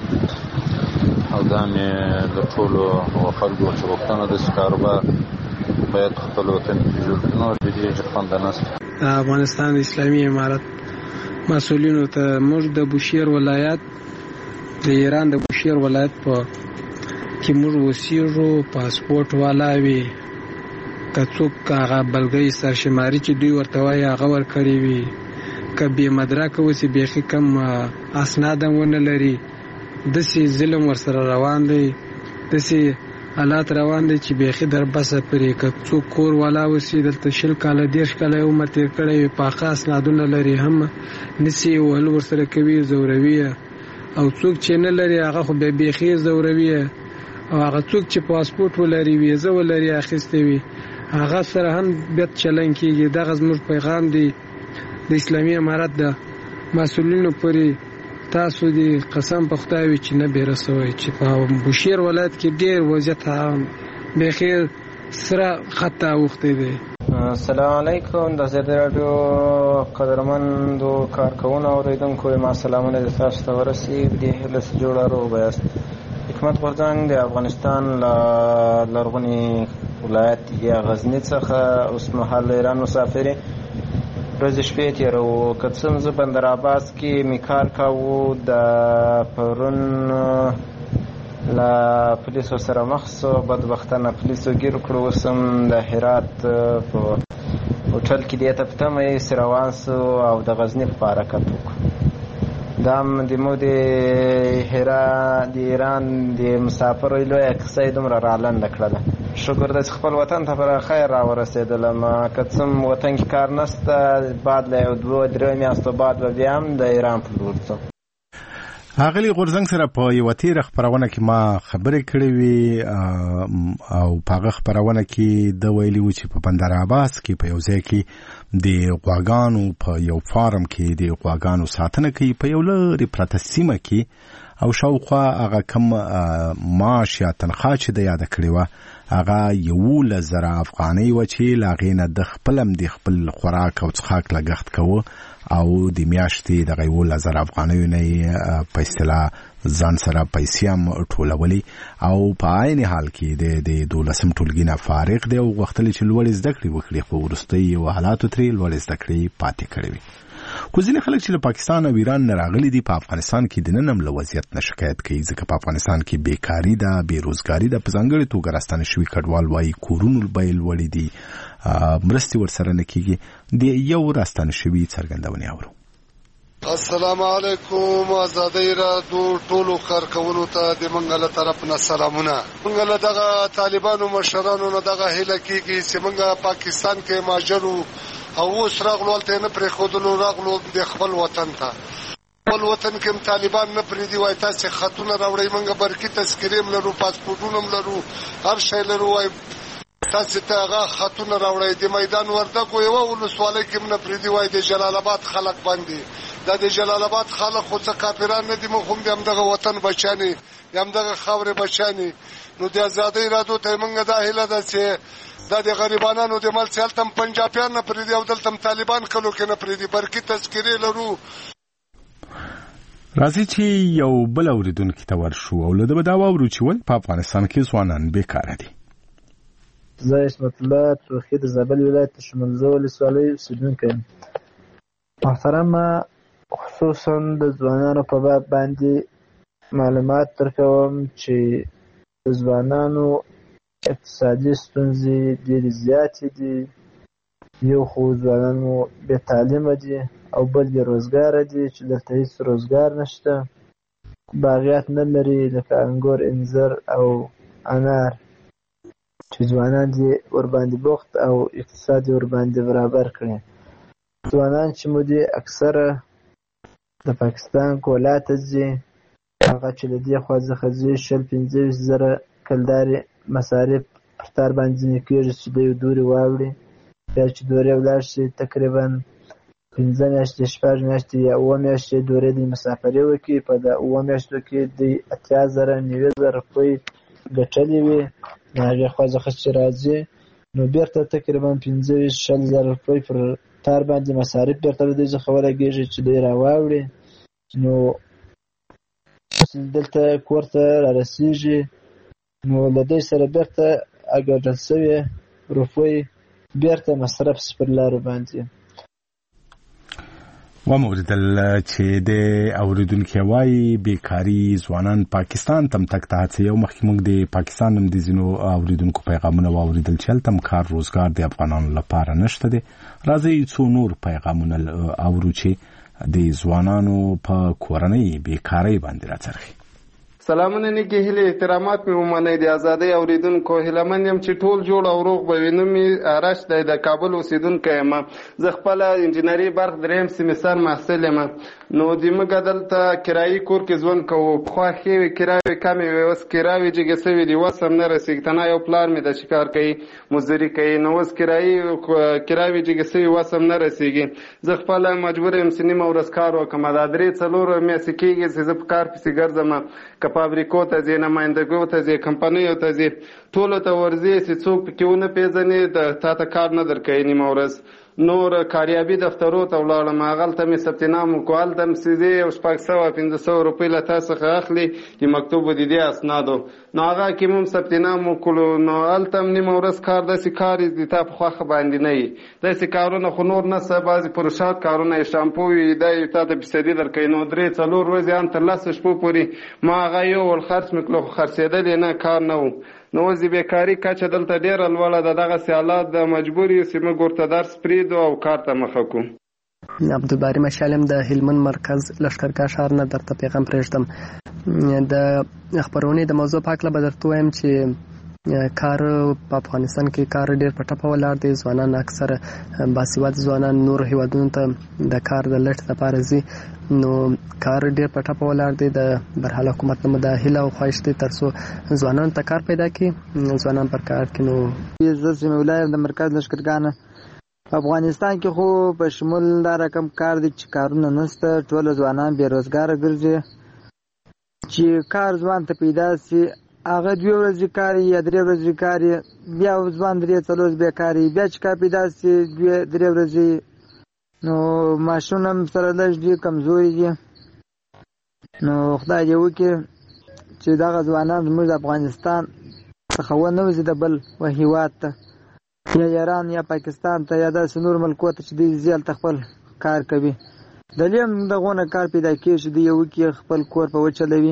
او دا مې د ټولو خلکو چې غوښتنه ده چې کاروبار باید خپل وطن کې جوړ کړي، نور د دې خوند نشته. د افغانستان د اسلامي امارت مسؤلینو ته موږ د بوشهر ولایت، د ایران د بوشهر ولایت په کې موږ اوسېږو، پاسپورټ والا وي، که څوک هغه بلګۍ سرشماري چې دوی ورته وایي هغه ورکړې وي، که بې مدرکه اوسي، بیخي کم اسناد هم ونه لري، داسې ظلم ورسره روان دی، داسې حالات روان دی چې بیخي در بسه پرې. که څوک کور والا اوسي، دلته 20 کاله 30 کاله عمر تېر کړی وي، پاخه اسنادونه لري، هم نسي وهل ورسره کوي، زوروي. او څوک چې نه لري هغه خو بیا بیخي زوروي. او هغه څوک چې پاسپورټ ولري، ویزه ولري اخیستې وي، هغه سره هم بد چلن کېږي. دغه زموږ پیغام دی د اسلامي امارت د مسؤلینو پورې. تاسو دې قسم په خدای وي چې نه بې رسوئ، چې په بوشهر ولایت کې ډېر وضعیت بیخي سره خط ته اوښتی دی. السلام علیکم. د ازادي راډیو قدرمندو کارکوونکو او اورېدونکو ما سلامونه د تاسو ته ورسېږي. دې هیله چې جوړه روغ به یاست. حکمت غورځنګ د افغانستان له لرغوني ولایت یا غزني څخه اوس مهال ایران مسافر ورځې شپې تېروو. که څه هم زه بندر عباس کې مې کار کاوه، د پرون له پولیسو سره مخ سو، بدبختانه پولیسو ګیر کړو. اوس هم د هرات په هوټل کې دې ته په تمه یې روان سو او د غزني په حرکت وکړو. دا هم د مو د ایران د مسافرو لویه کیسه یې دومره رالنډه کړله. شکر ده چې خپل وطن ته پر خیر راورسېدلم. که څه هم وطن کې کار نشته، بعد له 2-3 میاشتو بعد به بیا هم د ایران په لور ځم. ښاغلي غورځنګ سره په یوه تېره خپرونه کې ما خبرې کړې وې او په هغه خپرونه کې د ویلي و چې په بندر عباس کې په یو ځای کې د غواګانو په یو فارم کې د غواګانو ساتنه کوي په یو لرې پرته سیمه کې، او شاوخوا هغه کم معاش یا تنخواه چې د یاده کړې وه هغه 11,000 افغانۍ وه چې له هغې نه د خپل خوراک او څښاک لګښت کوه او د میاشتې دغه 11,000 افغانیو نه یې په اصطلاح ځان سره پیسې هم ټولولې او په عین حال کې د 12م ټولګي نه فارغ دی او غوښتل چې لوړې زده کړې وکړي، خو وروستیو حالاتو ترې لوړې زده کړې پاتې کړې وي. خو ځینې خلک چې له پاکستان او ایران نه راغلي دي په افغانستان کې دننه هم له وضعیت نه شکایت کوي، ځکه په افغانستان کې بیکاري ده، بېروزګاري ده. په ځانګړې توګه راستانه شوي کډوال وایي کورونو بیې لوړې دي، مرستې ورسره نه کېږي. د یو راستانه شوي څرګندونې اورو. السلام علیکم ازادۍ رادیو ټولو کارکونو ته د منګل طرف نه سلامونه. منګل دغه طالبانو مشرانو نه دغه هیله کیږي چې منګه پاکستان کې ماجرو او اوس راغلو ته نه پرې خودلو راغلو د خپل وطن ته. خپل وطن کې طالبان نه پرې دی وای تاسو خطونه راوړی منګه برکی تذکریم لرو پاسپورټونه لرو هر شی لرو وای تاسو ته هغه خطونه راوړی د میدان وردګو یو ولسوالۍ کې نه پرې دی وای د جلال آباد خلک باندې د جلال آباد خلک خو څه کافران نه دي مخوم دي همدغه وطن بچانی همدغه خاورې بچانی. نو د ازادۍ رادیو ته موږ دا هیله ده چې د غریبانو د مال څخه تم پنجابیان نه پرې دی او دلته طالبان کلو کې نه پرې دی برکی تذکری لرو. راځي چې یو بل اوریدونکو ته ورشو او له دغه دا وورو چې ول په افغانستان کې ځوانان بیکاره دي. زه اسمت الله توخی د زابل ولایت شمولزه ولسوالۍ اوسیدونکی یم. محترمه خصوصا د ځوانانو په باب باندې معلومات درکوم چې د ځوانانو اقتصادي ستونزې ډېرې زیاتې دي. یو خو ځوانانو بې تعلیمه دي او بل بې روزګاره دي چې دلته هېڅ روزګار نشته. باغیات نه لري لکه انګور انځر او انار چې ځوانان دې ورباندې بوخت او اقتصاد یې ورباندې برابر کړي. ځوانان چې مو دي اکثره د پاکستان کولا ته ځي هغه چې له دې خوا څخه ځي 25,000 کلدارې مصارف پر تار باندې ځینې کېږي چې د یو دورې واوړي بیا چې دورې ولاړ شي تقریبا 15 میاشتې 6 میاشتې یا 7 میاشتې دورې د مسافرۍ وکړي. په د 7 میاشتو کې د 80,000 90,000 روپۍ ګټلې وي د هغې خوا څخه چې راځي نو بیرته تقریبا 15,000 روپۍ پر تار باندې مصارف بیرته د دوی څخه ولګېږي چې دوی راواوړي. نو دلته کور ته رارسېږي نو له دوی سره بیرته ګټل شوې روپۍ بیرته مصرف شي پر لارو باندې. وموریدل چې د اوریدونکو وایي بیکاری ځوانان پاکستان تم تک ته هڅه یو مخکې موږ د پاکستان هم د ځینو اوریدونکو پیغامونه واوریدل چې تم کار روزګار د افغانانو لپاره نشته دي. راځي څو نور پیغامونه اورو چې د ځوانانو په کورنۍ بیکاری باندې راځي. سلامونه نیکی هیله احترامات مې ومنئ. د ازادۍ اوریدونکو هیلهمن یم چې ټول جوړ او روغ به وي. نوم مې آرش دی د کابل اوسیدونکی یم. زه خپله انجینري برق دریم سیمستر محصل یم. نو زموږ دلته کرایي کور کې ژوند کوو. پخوا ښې وې کراوې کمې وې اوس کراوې جګې سوي دي وس هم نه رسېږي. تنها یو پلار مې د شکار کوي مزدوري کوي نو اوس کراوې جګې سوي وس هم نه رسېږي. زه خپله مجبور یم چې نیمه ورځ کار وکړم. دا 3-4 میاشتې کېږي چې زه په کار پسې ګرځم که فابریکو ته ځي نمایندګیو ته ځي کمپنیو ته ځي ټولو ته ورځي چې څوک پکې ونه پېژني تا ته کار نه درکوي نیمه ورځ. نور کاریابي دفترو ته ولاړم هغلته مې ثبت نام وکړو هلته مې سیدې 500-500 روپۍ له تا څخه اخلي د مکتوبو د دې اسنادو. نو هغه کې مو ثبت نام وکړو نو هلته هم نیمه ورځ کار داسې کار د تا په خوښه باندې نه وي. داسې کارونه خو نور نشته. بعضې پروشات کارونه یې شامپو وي دا یې تا ته فیصدي درکوي. نو 3-4 ورځې هم تر 10 شپو پورې ما هغه یو ول خرڅ مې کړو خو خرڅېدل یې نه کار نه و. نو اوس د بیکاري کچه دلته ډېره لوړه ده. دغسې حالات د مجبور یو چې موږ ورته درس پرېږدو او کار ته مخه کړو. عبدالباري مشال یم د هلمند مرکز لښکرګاه ښار نه درته پیغام پرېږدم. د خپرونې د موضوع په هکله به درته ووایم چې کار په افغانستان کې کار ډېر په ټپه ولاړ دی. ځوانان اکثره باسواده ځوانان نورو هیوادونو ته د کار د لټ لپاره ځي نو کار ډېر په ټپه ولاړ دی. د برحال حکومت نه د هیله او خواهش دی تر څو ځوانانو ته کار پیدا کړي ځوانان پر کار کړي. نو زه سمیع الله یم د مرکز لښکرګاه نه. په افغانستان کې خو په شمول دا رقم کار دی چې کارونه نشته. ټول ځوانان بې روزګاره ګرځي. چې کار ځوان ته پیدا شي هغه 2 ورځې کار یا 3 ورځې کار بیا ځوان 3-4 بیکار بیا چې کار پیدا شي 2-3 ورځې نو ماشوم هم سره لږ دي کمزوري دي. نو خدای دې وکړي چې دغه ځوانان زموږ د افغانستان څخه ونه وځي د بل هېواد ته یا ایران یا پاکستان ته یا داسې نور ملکو ته چې دوی ځي هلته خپل کار کوي. دلته هم دغونه کار پیدا کېږي چې دوی یې وکړي خپل کور په وچلوي.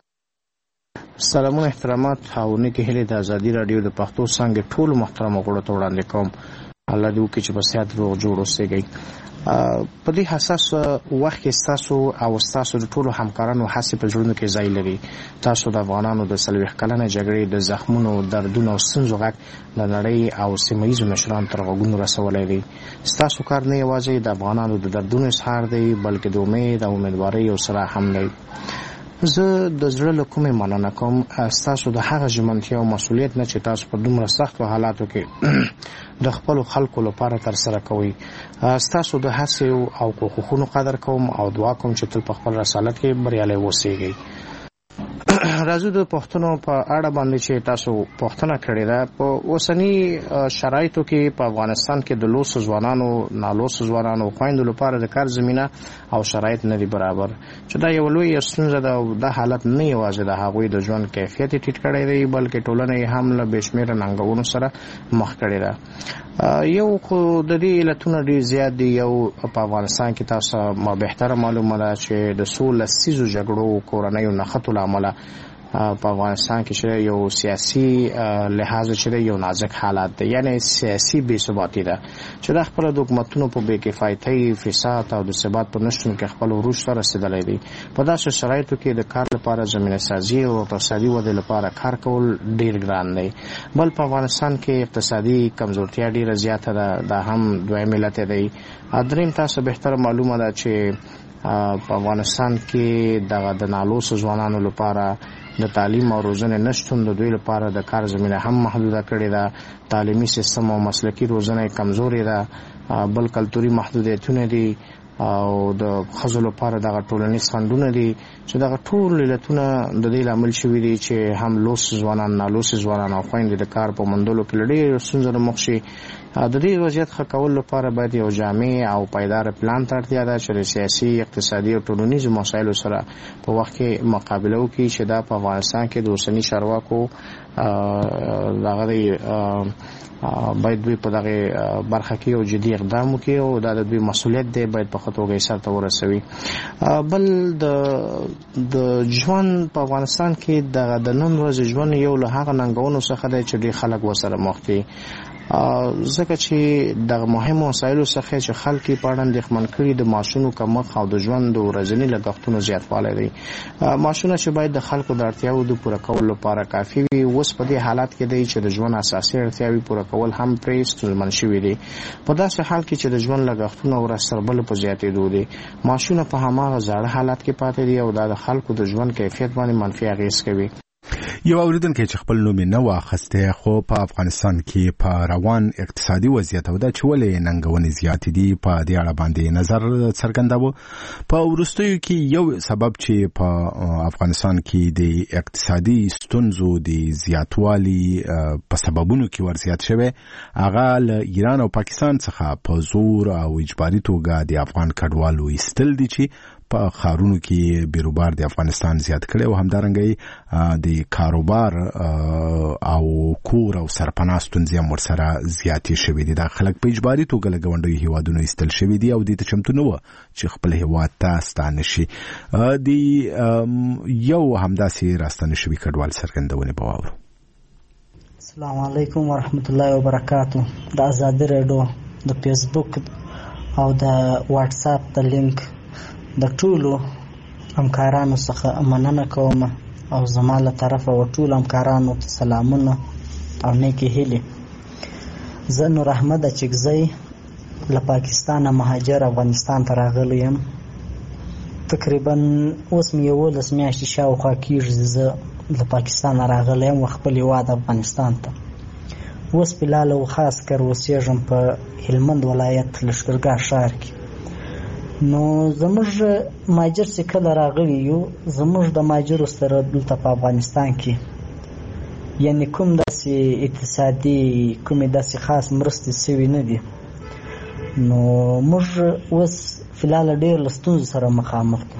سلامونه احترامات او نیکې هیلې د ازادي راډیو د پښتو څانګې ټولو محترمو غړو ته وړاندې کوم. الله دې وکړي چې په صحت روغ جوړ اوسئ. په دې حساس وخت کې تاسو او تاسو د ټولو همکارانو هڅې په ژوند کې ځای لري. تاسو د افغانانو د 40 کلنه جګړې د زخمونو دردونو او ستونزو غږ د نړۍ او سیمه ییزو مشرانو تر غوږونو رسولی دی. ستاسو کار نه یوازې د افغانانو د دردونو اظهار دی بلکې د امید او امیدوارۍ یو سره هم دی. زه د زړه له کومې مننه کوم ستاسو د هغه ژمنتیا او مسؤلیت نه چې تاسو په دومره سختو حالاتو کې د خپلو خلکو لپاره ترسره کوئ. ستاسو د هڅې او کوښښونو قدر کوم او دعا کوم چې تل په خپل رسالت کې بریالی اوسئ. راځو د پښتنو په اړه باندې چې تاسو پښتنه کړې ده. په اوسنی شرایطو کې په افغانستان کې د لوسو ځوانانو نالوسو ځوانانو خویندو لپاره د کار زمینه او شرایط نه دي برابر چې دا یو لوی ستونزه ده او دا حالت نه یوازې د هغوی د ژوند کیفیت ټیټ کړی دی بلکې ټولنه یې هم له بې شمېره ننګونو سره مخ کړې ده. یو خو د دې علتونه ډېر زیات دي. یو په افغانستان کې تاسو ما بهتره معلومه ده چې د څو لسیزو جګړو کورنیو نښتو له امله په افغانستان کې چې یو سیاسي لحاظ چې یو نازک حالات دی یعنی سیاسي بې ثباتي ده چې د خپل د حکومتونو په بې کفایتۍ فساد او د ثبات په نشتون کې خپل وروسته رسېدلی دی. په داسې شرایطو کې د کار لپاره زمینه سازي او اقتصادي ودې لپاره کار کول ډېر ګران دی. بل په افغانستان کې اقتصادي کمزورتیا ډېره زیاته ده. دا هم دویم علت دی. دریم تاسو بهتره معلومه ده چې په افغانستان کې د نالوسو ځوانانو لپاره د تعلیم او روزنې نشتون د دوی لپاره د کار زمینه هم محدوده کړې ده. تعلیمي سیستم او مسلکي روزنه کمزورې ده. بل کلتوري محدودیتونه دي او د ښځو لپاره دغه ټولنیز خنډونه دي چې دغه ټول علتونه د دې لامل شوي دي چې هم لوس ځوانان نالوس ځوانان او خویندې د کار په موندلو کې له ډېرو ستونزو نه مخ شي. د دې وضعیت ښه کولو لپاره باید یو جامع او پایدار پلان ته اړتیا ده چې د سیاسي اقتصادي او ټولنیزو مسایلو سره په وخت کې مقابله وکړي چې دا په افغانستان کې د اوسني چارواکو دغه باید دوی په دغه برخه کې یو جدي اقدام وکړي او دا د دوی مسؤلیت دی باید په ښه توګه یې سرته ورسوي. بل د ژوند په افغانستان کې د نن ورځې ژوند یو له هغه ننګونو څخه دی چې ډېر خلک ورسره مخ دي ځکه چې د مهمو مسایلو څخه چې خلک یې په اړه اندېښمن کړي د معاشونو کمښت او د ژوند د ورځني لګښتونو زیاتوالی دی. معاشونه چې باید د خلکو د اړتیاوو د پوره کولو لپاره کافي وي اوس په دې حالت کې دی چې د ژوند اساسي اړتیاوې پوره کول هم پرې ستونزمن شوي دي. په داسې حال کې چې د ژوند لګښتونه ورځ تر بلې په زیاتېدو دي. معاشونه په هماغه زاړه حالت کې پاتې دي او دا د خلکو د ژوند کیفیت باندې منفي اغېز کوي. یو اوریدونکی چې خپل نوم نه واخسته خو په افغانستان کې په روان اقتصادي وضعیت او د چولې ننګونې زیات دي په دې اړه باندې نظر څرګنداوه. په وروستیو کې یو سبب چې په افغانستان کې د اقتصادي ستونزو د زیاتوالي په سببونو کې ورزیات شوی هغه له ایران او پاکستان څخه په زور او اجباري توګه د افغان کډوالو ایستل دي چې په خارونو کې بیروبار د افغانستان زیات کړي او همدارنګه د کاروبار او کور او سرپناه ستونزې هم ورسره زیاتې شوې دي. دا خلک په اجباري توګه له ګاونډیو هیوادونو ایستل شوي دي او دې ته چمتو نه وه چې خپل هیواد ته ستانه شي. د یو همداسې راستانه شوي کډوال څرګندونې به واورو. السلام علیکم ورحمت الله وبرکاتو. د ازادي راډیو د فیسبوک او د واتس اپ د لینک د ټولو همکارانو څخه مننه کوم او زما له طرفه و ټولو همکارانو ته سلامونه او نیکې هیلې. زه نور احمد اچکزی له پاکستانه مهاجر افغانستان ته راغلی یم. تقریبا اوس مې 11 میاشتې شاوخوا کېږي زه له پاکستانه راغلی یم و خپل هېواد افغانستان ته. اوس فلحال او خاص کر اوسېږم په هلمند ولایت لښکرګاه ښار کې. نو زموږ ماجر چې کله راغلي یو زموږ د ماجرو سره دلته په افغانستان کې یعنی کوم داسې اقتصادي کومې داسې خاص مرستې سوي نه دي. نو موږ اوس فلحال ډېر له ستونزو سره مخامخ یو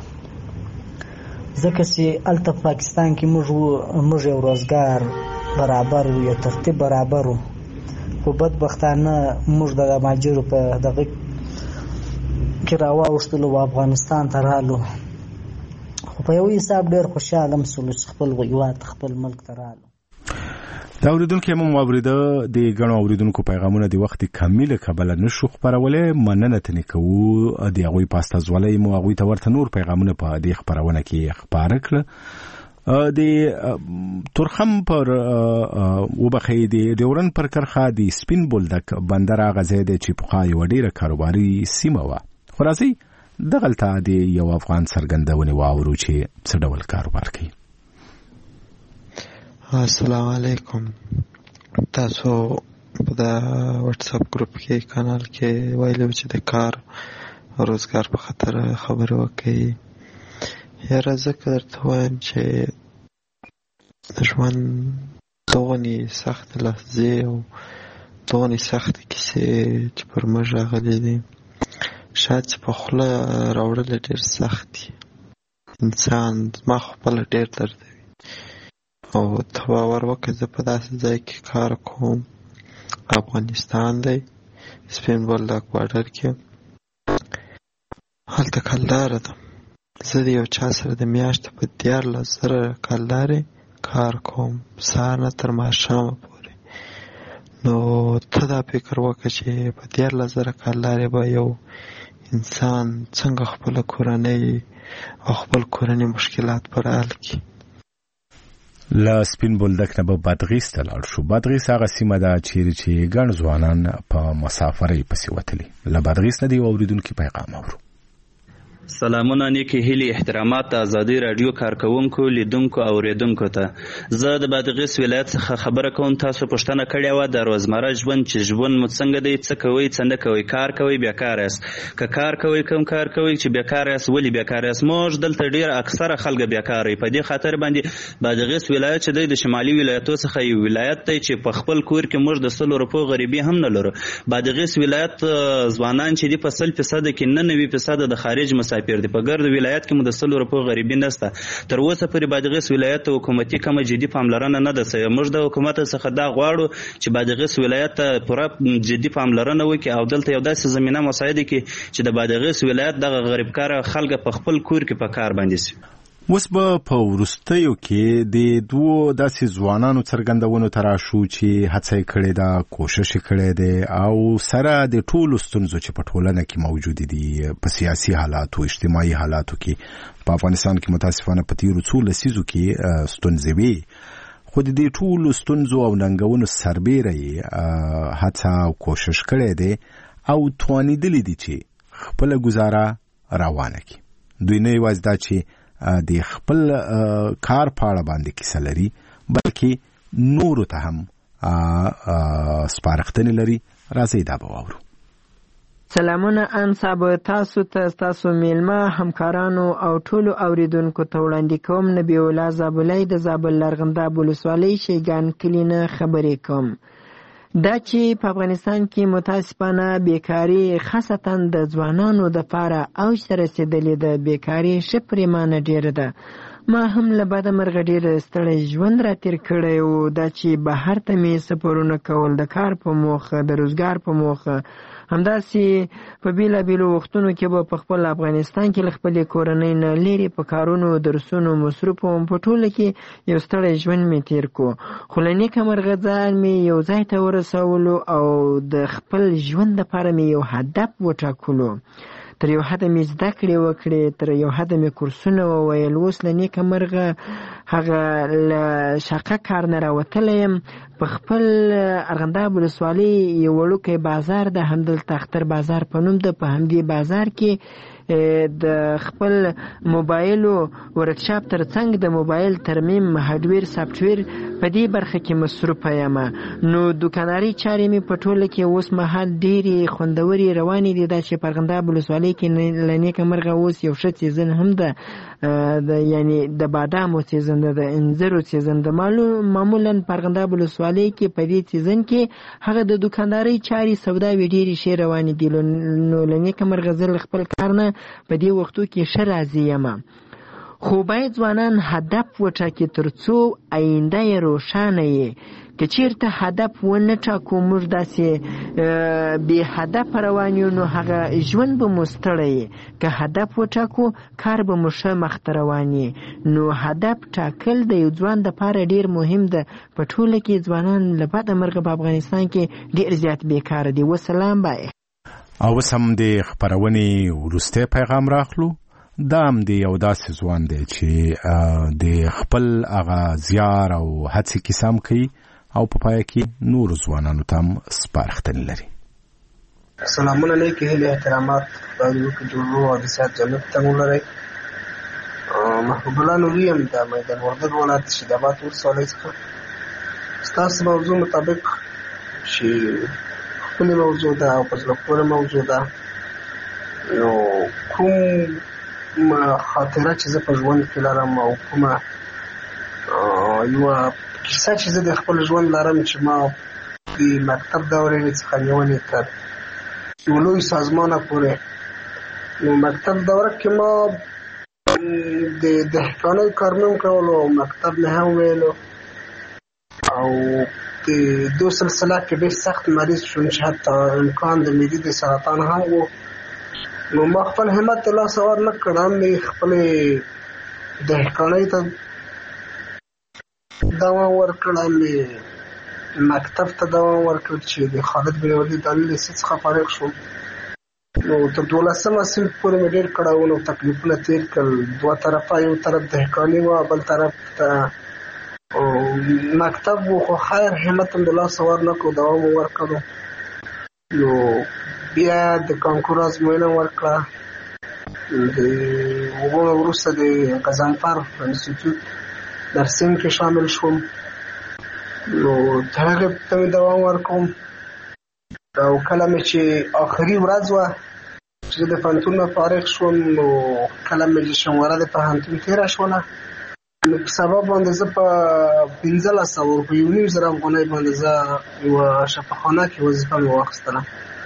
ځکه چې هلته په پاکستان کې موږ یو روزګار برابر و یو ترتیب برابر و خو بدبختانه موږ د ماجرو په دغه کې راواوښتلو و افغانستان ته رالو خو په یو حساب ډېر خوشحاله یم چې خپل هېواد خپل ملک ته رالو. دا اوریدونکو هم اوریده د غنو اوریدونکو پیغامونه د وخت کمیله کبل نشو خبرولې مننه تنه کوو د هغوی پاسته زولې مو هغوی ته ورته نور پیغامونه په دې خبرونه کې خبره کړ د تورخم پر وبخې د ډیورن پر کرخه د سپین بولدک بندر غزې د چپخای وډیره کاروباري سیمه و خلاصي دغلطه د یو افغان سرګندونې واورو چې څه ډول کاروبار کوي. السلام علیکم. تاسو په دا واتس اپ ګروپ کې کانال کې ویلو چې د کار او روزګار په خاطر خبرې وکړي. یاره ځکه درته وایم چې ژوند دغونې سخت لحظې او دغونې سختې کیسې چې پر موږ راغلي دي شاید چې په خوله راوړل ډېر سخت دي. انسان ما خپله ډېر دردوي او ته باور وکړه زه په داسې ځای کې کار کوم افغانستان دی سپین بولدک بارډر کې هلته کلداره ده. زه د یو چا سره د میاشتې په 14,000 کلدارې کار کوم سهار نه تر ماښامه پورې. نو ته دا فکر وکړه چې په 14,000 کلدارې به یو انسان څنګه خپله کورنۍ او خپل کورنۍ مشکلات پر حل کړي. لا سپین بولدک نه به بادغیس ته لاړ شو. بادغیس هغه سیمه ده چیرې چې ګڼ ځوانان په مسافرۍ پسې وتلي. له بادغیس نه دی اوریدونکي پیغام اورو. سلامونه نیکی هیلی احترامات ازادي رادیو کارکونکو لیدونکو او اوریدونکو ته. زه د بادغیس ولایت څخه خبره کوم. تاسو پوښتنه کړې و د روزمره ژوند چې ژوند مو څنګه دی، څه کوئ څه نه کوئ، کار کوئ بیکار یاست، که کار کوئ کوم کار کوئ چې بیکار یاست، ولې بیکار یاست؟ موږ دلته ډیر اکثره خلک بیکار وي. په دې خاطر باندې بادغیس ولایت چې د شمالي ولایتو څخه یو ولایت دی چې په خپل کور کې موږ د 100 روپو غریبي هم نه لرو. بادغیس ولایت ځوانان چې دی په 100% کې 99% د خارج مسافر دي. په ګرد ولایت کې مو د 100 روپو غریبي نشته. تر اوسه پورې بادغیس ولایت حکومتي کومه جدي پاملرنه نه ده سوې. موږ د حکومت څخه دا غواړو چې بادغیس ولایت ته پوره جدي پاملرنه وکړي او دلته یو داسې زمینه مساعده کړي چې د بادغیس ولایت دغه غریبکار خلک په خپل کور کې په کار باندې شي. اوس به په وروستیو کې د دوو داسې ځوانانو څرګندونو ته راشو چې هڅه یې کړې ده، کوشش یې کړی دی او سره د ټولو ستونزو چې په ټولنه کې موجودې دي په سیاسي حالاتو اجتماعي حالاتو کې په افغانستان کې متاسفانه په تېرو څو لسیزو کې ستونزې وي، خو د دې ټولو ستونزو او ننګونو سربیره یې هڅه او کوشش کړی دی او توانېدلی دي چې خپله ګزاره روانه کړي. دوی نه یوازې دا چې د خپل کار په اړه باندې کیسه لري بلکې نورو ته هم سپارښتنې لري. راځئ دا به واورو. سلامونه انصاب تاسو ته تاسو میلمه همکارانو او ټولو اوریدونکو ته وړاندې کوم. نبی الله زابلۍ د زابل لرغنده ولسوالۍ شیګان کلي نه خبرې کوم. دا چې په افغانستان کې متاسفانه بیکاری خاصتا د ځوانانو د پاره اوج ته رسیدلې ده. بیکاری ښه پریمانه ډیره ده. ما هم له بده مرغه ډېر ستړی ژوند را تیر کړی و. دا چې بهر ته مې سفرونه کول د کار په موخه د روزګار په موخه، همداسې په بیلابیلو وختونو کې به په خپل افغانستان کې له خپلې کورنۍ نه لرې په کارونو درسونو مصروف وم. په ټوله کې یو ستړی ژوند مې تیر کو، خو له نیکه مرغه ځان مې یو ځای ته ورسولو او د خپل ژوند لپاره مې یو هدف وټاکلو. تر یو حده مې زده کړې وکړې، تر یو حده مې کورسونه وویل. اوس له نیکه مرغه هغه له شاقه کار نه راوتلی یم. په خپل ارغنداب ولسوالۍ یو وړوکی بازار ده، همدلته اختر بازار په نوم ده. په همدې بازار کې د خپل موبایلو ورکشاپ ترڅنګ د موبایل ترمیم هارډویر سافټویر په دې برخه کې مصروفه یم. نو دوکانداري چارې مې په ټوله کې اوس مهال ډېرې خوندورې روانې دي. دا چې په ارغنداب ولسوالۍ کې له نیکه مرغه اوس یو ښه سیزن هم ده، یعنی د بادامو سیزن ده، د انځرو سیزن ده. معمولا په ارغنداب ولسوالۍ کې په دې سیزن کې هغه د دوکاندارۍ چارې سوداوې ډېرې ښې روانې دي. نو له نیکه مرغه زه له خپل کار نه په دې وختو کې ښه راضي یم. خو باید ځوانان هدف وټاکي تر څو آینده یې روښانه وي. که چیرته هدف ونه ټاکو موږ داسې بې هدفه روان یو نو هغه ژوند به مو ستړی وي. که هدف وټاکو کار به مو ښه مخته روان وي. نو هدف ټاکل د یو ځوان دپاره ډېر مهم ده. په ټوله کې ځوانان له بده مرغه په افغانستان کې ډېر زیات بیکاره دي. وسلام بای. او اوس هم د خپرونې وروستی پیغام راخلو. دا هم د یو داسې ځوان دی چې د خپل هغه زیار او هڅې کیسه هم کوي او په پای کې نور ځوانانو ته هم سپارښتنې لري. سلامونه نیکې هیلې احترامات خدای وکړي جوړو او د صحت جنت ته مو لرئ. محبوب الله نوري یم د میدان وردګ ولایت شیداباد ولسوالۍ څخه. ستاسو موضوع مطابق چې ښکلې موضوع ده او په زړه پورې موضوع ده، نو کوم خاطره چې زه په ژوند کې لرم او کومه یوه کیسه چې زه د خپل ژوند لرم چې ما د مکتب دورې څخه نیولې تر یو لوی سازمانه پورې. نو مکتب دوره کې ما د دهقانۍ کار مې هم کولو او مکتب مې هم ویلو او د دو سلسله کې ډېر سخت مریض شوم چې حتی امکان د معدې د سرطان هم و. نو ما خپل همت د لاسه ور نه کړ، هم مې خپلې دهقانۍ ته دوام ورکړ، هم مې مکتب ته دوام ورکړ چې د خالد بن ولید علي لیسې څخه فارغ شوم. نو تر 12مه صنف پورې مې ډېر کړاوونه او تکلیفونه تېر کړل. دوه طرفه، یو طرف دهقاني وه، بل طرف ته مکتب و، خو خیر همت هم د لاسه ور نه کړو، دوام مو ورکړو. نو بیا د کانکور ازموینه ورکړه. د هغو وروسته د غضنفر انسټیټیوټ نرسنګ کې شامل شوم. نو د هغې ته مې دوام ورکوم او کله مې چې آخري ورځ وه چې د پوهنتون نه فارغ شوم، نو کله مې چې شمواره د پوهنتون تېره شوله، نو په سبا باندې زه په 1500 روپۍ 19,000 افغانۍ باندې زه یوه شفاخانه کې وظیفه مې واخیستله.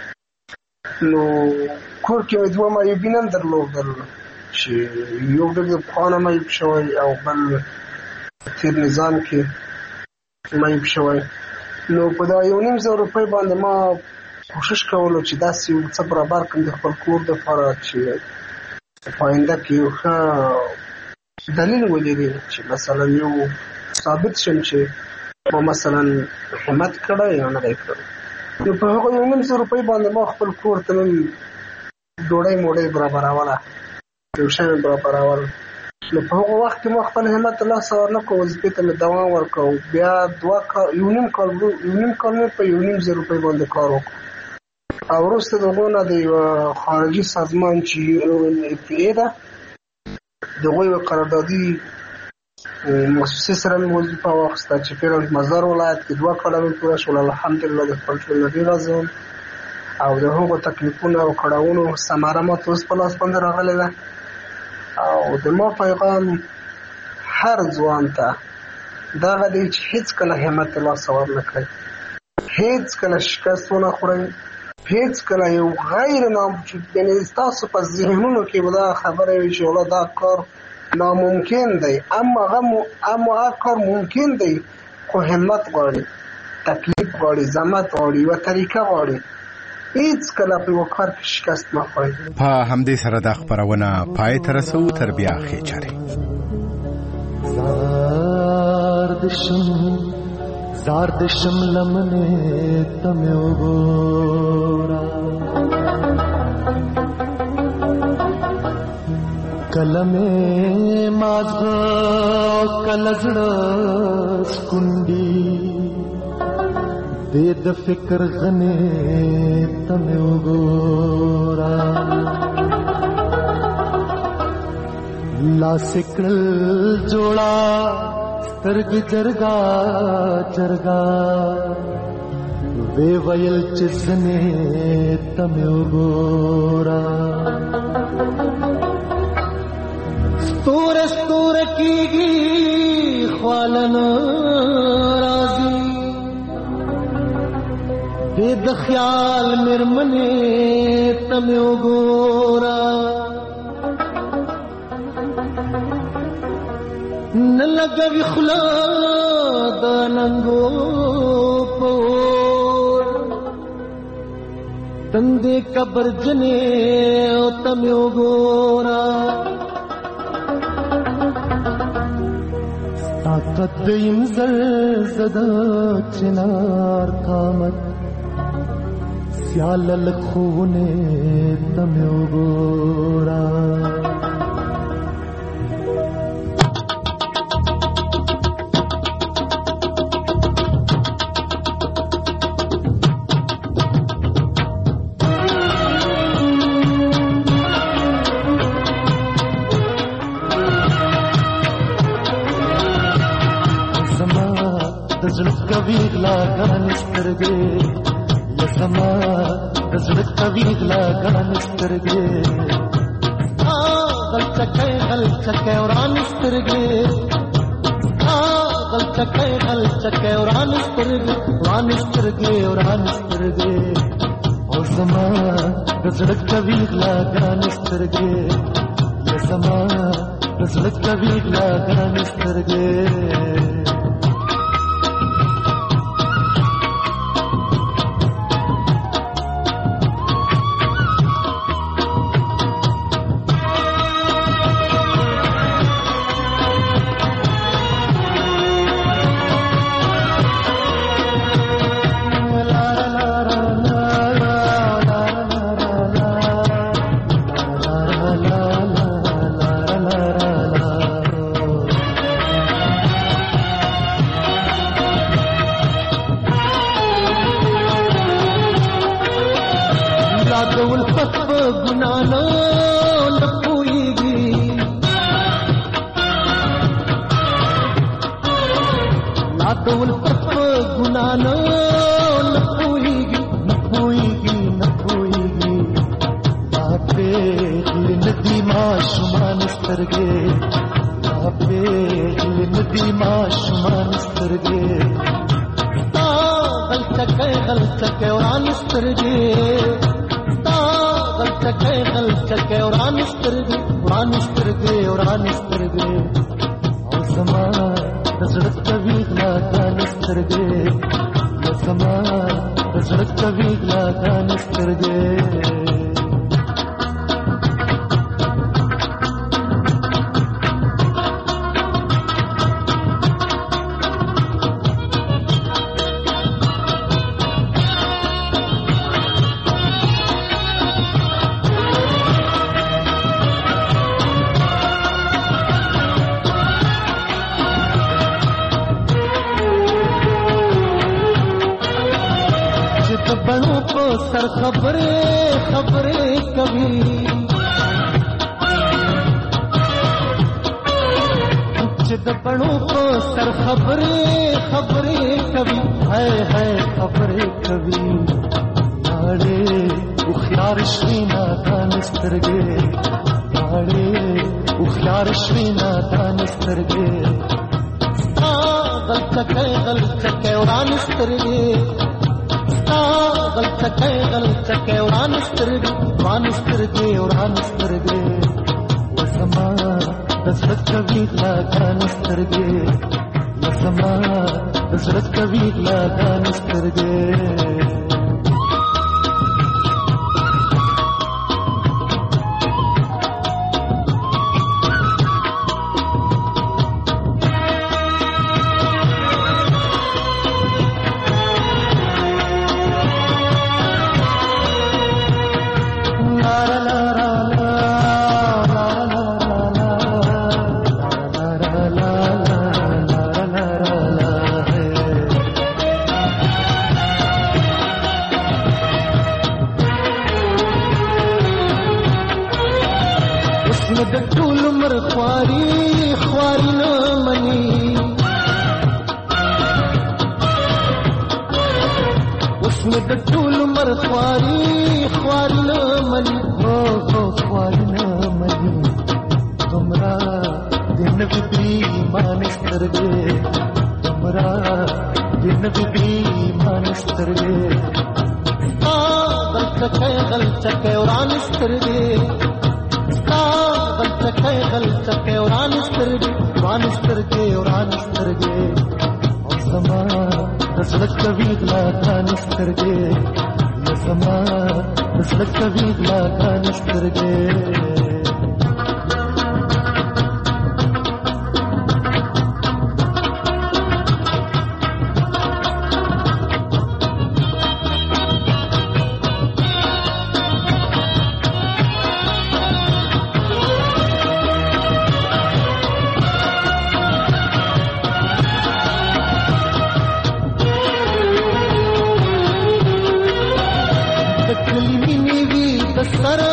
نو کور کې مې دوه معیوبین هم درلودل چې یو ډېر د پخوا نه معیوب شوی او بل تېر نظام کې معیوب شوی. نو په دا 1,500 روپۍ باندې ما کوشش کولو چې داسې یو څه برابر کړم د خپل کور دپاره چې په آینده کې یو ښه دلیل ولري چې مثلا یو ثابت شم چې ما مثلا همت کړی یا نه دی کړی. نو په هغو 1,500 روپۍ باندې ما خپل کور ته مې ډوډۍ موډۍ برابروله، یو شی مې برابرول. نو په هغو وخت کې ما خپل همت له لاسه ورنه کړو، وظیفې ته مې دوام ورکړو. بیا یو نیم کال مې په 1,500 روپۍ باندې کار وکړو او وروسته د هغو نه د یوه خارجي سازمان چې UNFPA ده، د هغوی یوه قراردادي مؤسسې سره مې وظیفه واخیسته چې فعلا مزار ولایت کې 2 کاله مې پوره شول. الحمدلله د خپل ژوند نه ډېر راضي یم او د هغو تکلیفونو او کړاوونو ثمره ماته اوس په لاس باندې راغلې ده. او د ما پیغام هر ځوان ته دغه دی چې هېڅکله همت له لاسه ورنه کړئ، هېڅکله شکست ونه خورئ، هېڅکله یو غیر یعنې ستاسو په ذهنونو کې به دا خبره وي چې والله دا کار ناممکن دی، اما هغه کار ممکن دی، خو همت غواړي، تکلیف غواړي، زحمت غواړي، یوه طریقه غواړي. هېڅکله په یوه کار کې شکست مه خورئ. په همدې سره دا خپرونه پای ته رسوو. تر بیا ښې چارې. زار د شم لمنې ته مې وګوره، کله مې مازغه کله زړه سکونډي د فکر غنې ته مې وګوره، لاس کړل جوړا سترګ جرګا جرګا وی ویل چې زنې ته مې وګوره، ستوره ستوره کېږي خوالن راځي د خیال مېرمنې ته مې وګوره، لګوي خلا د ننګو پور تندې قبر جنې او تمو ګورا طاقت دیم زلزده چنار قامت سیال لخونه تمو ګورا कभी लागान स्तरगे यसमा दजड़ कभी लागान स्तरगे गल चके और आन स्तरगे गल चके और आन स्तरगे और आन स्तरगे और समा दजड़ कभी लागान स्तरगे यसमा दजड़ कभी लागान स्तरगे गल चके और आन ځوان سترګې وران سترګې او زما د زړه کوي غلا ګران سترګې زما د زړه کوي غلا ګران سترګې سر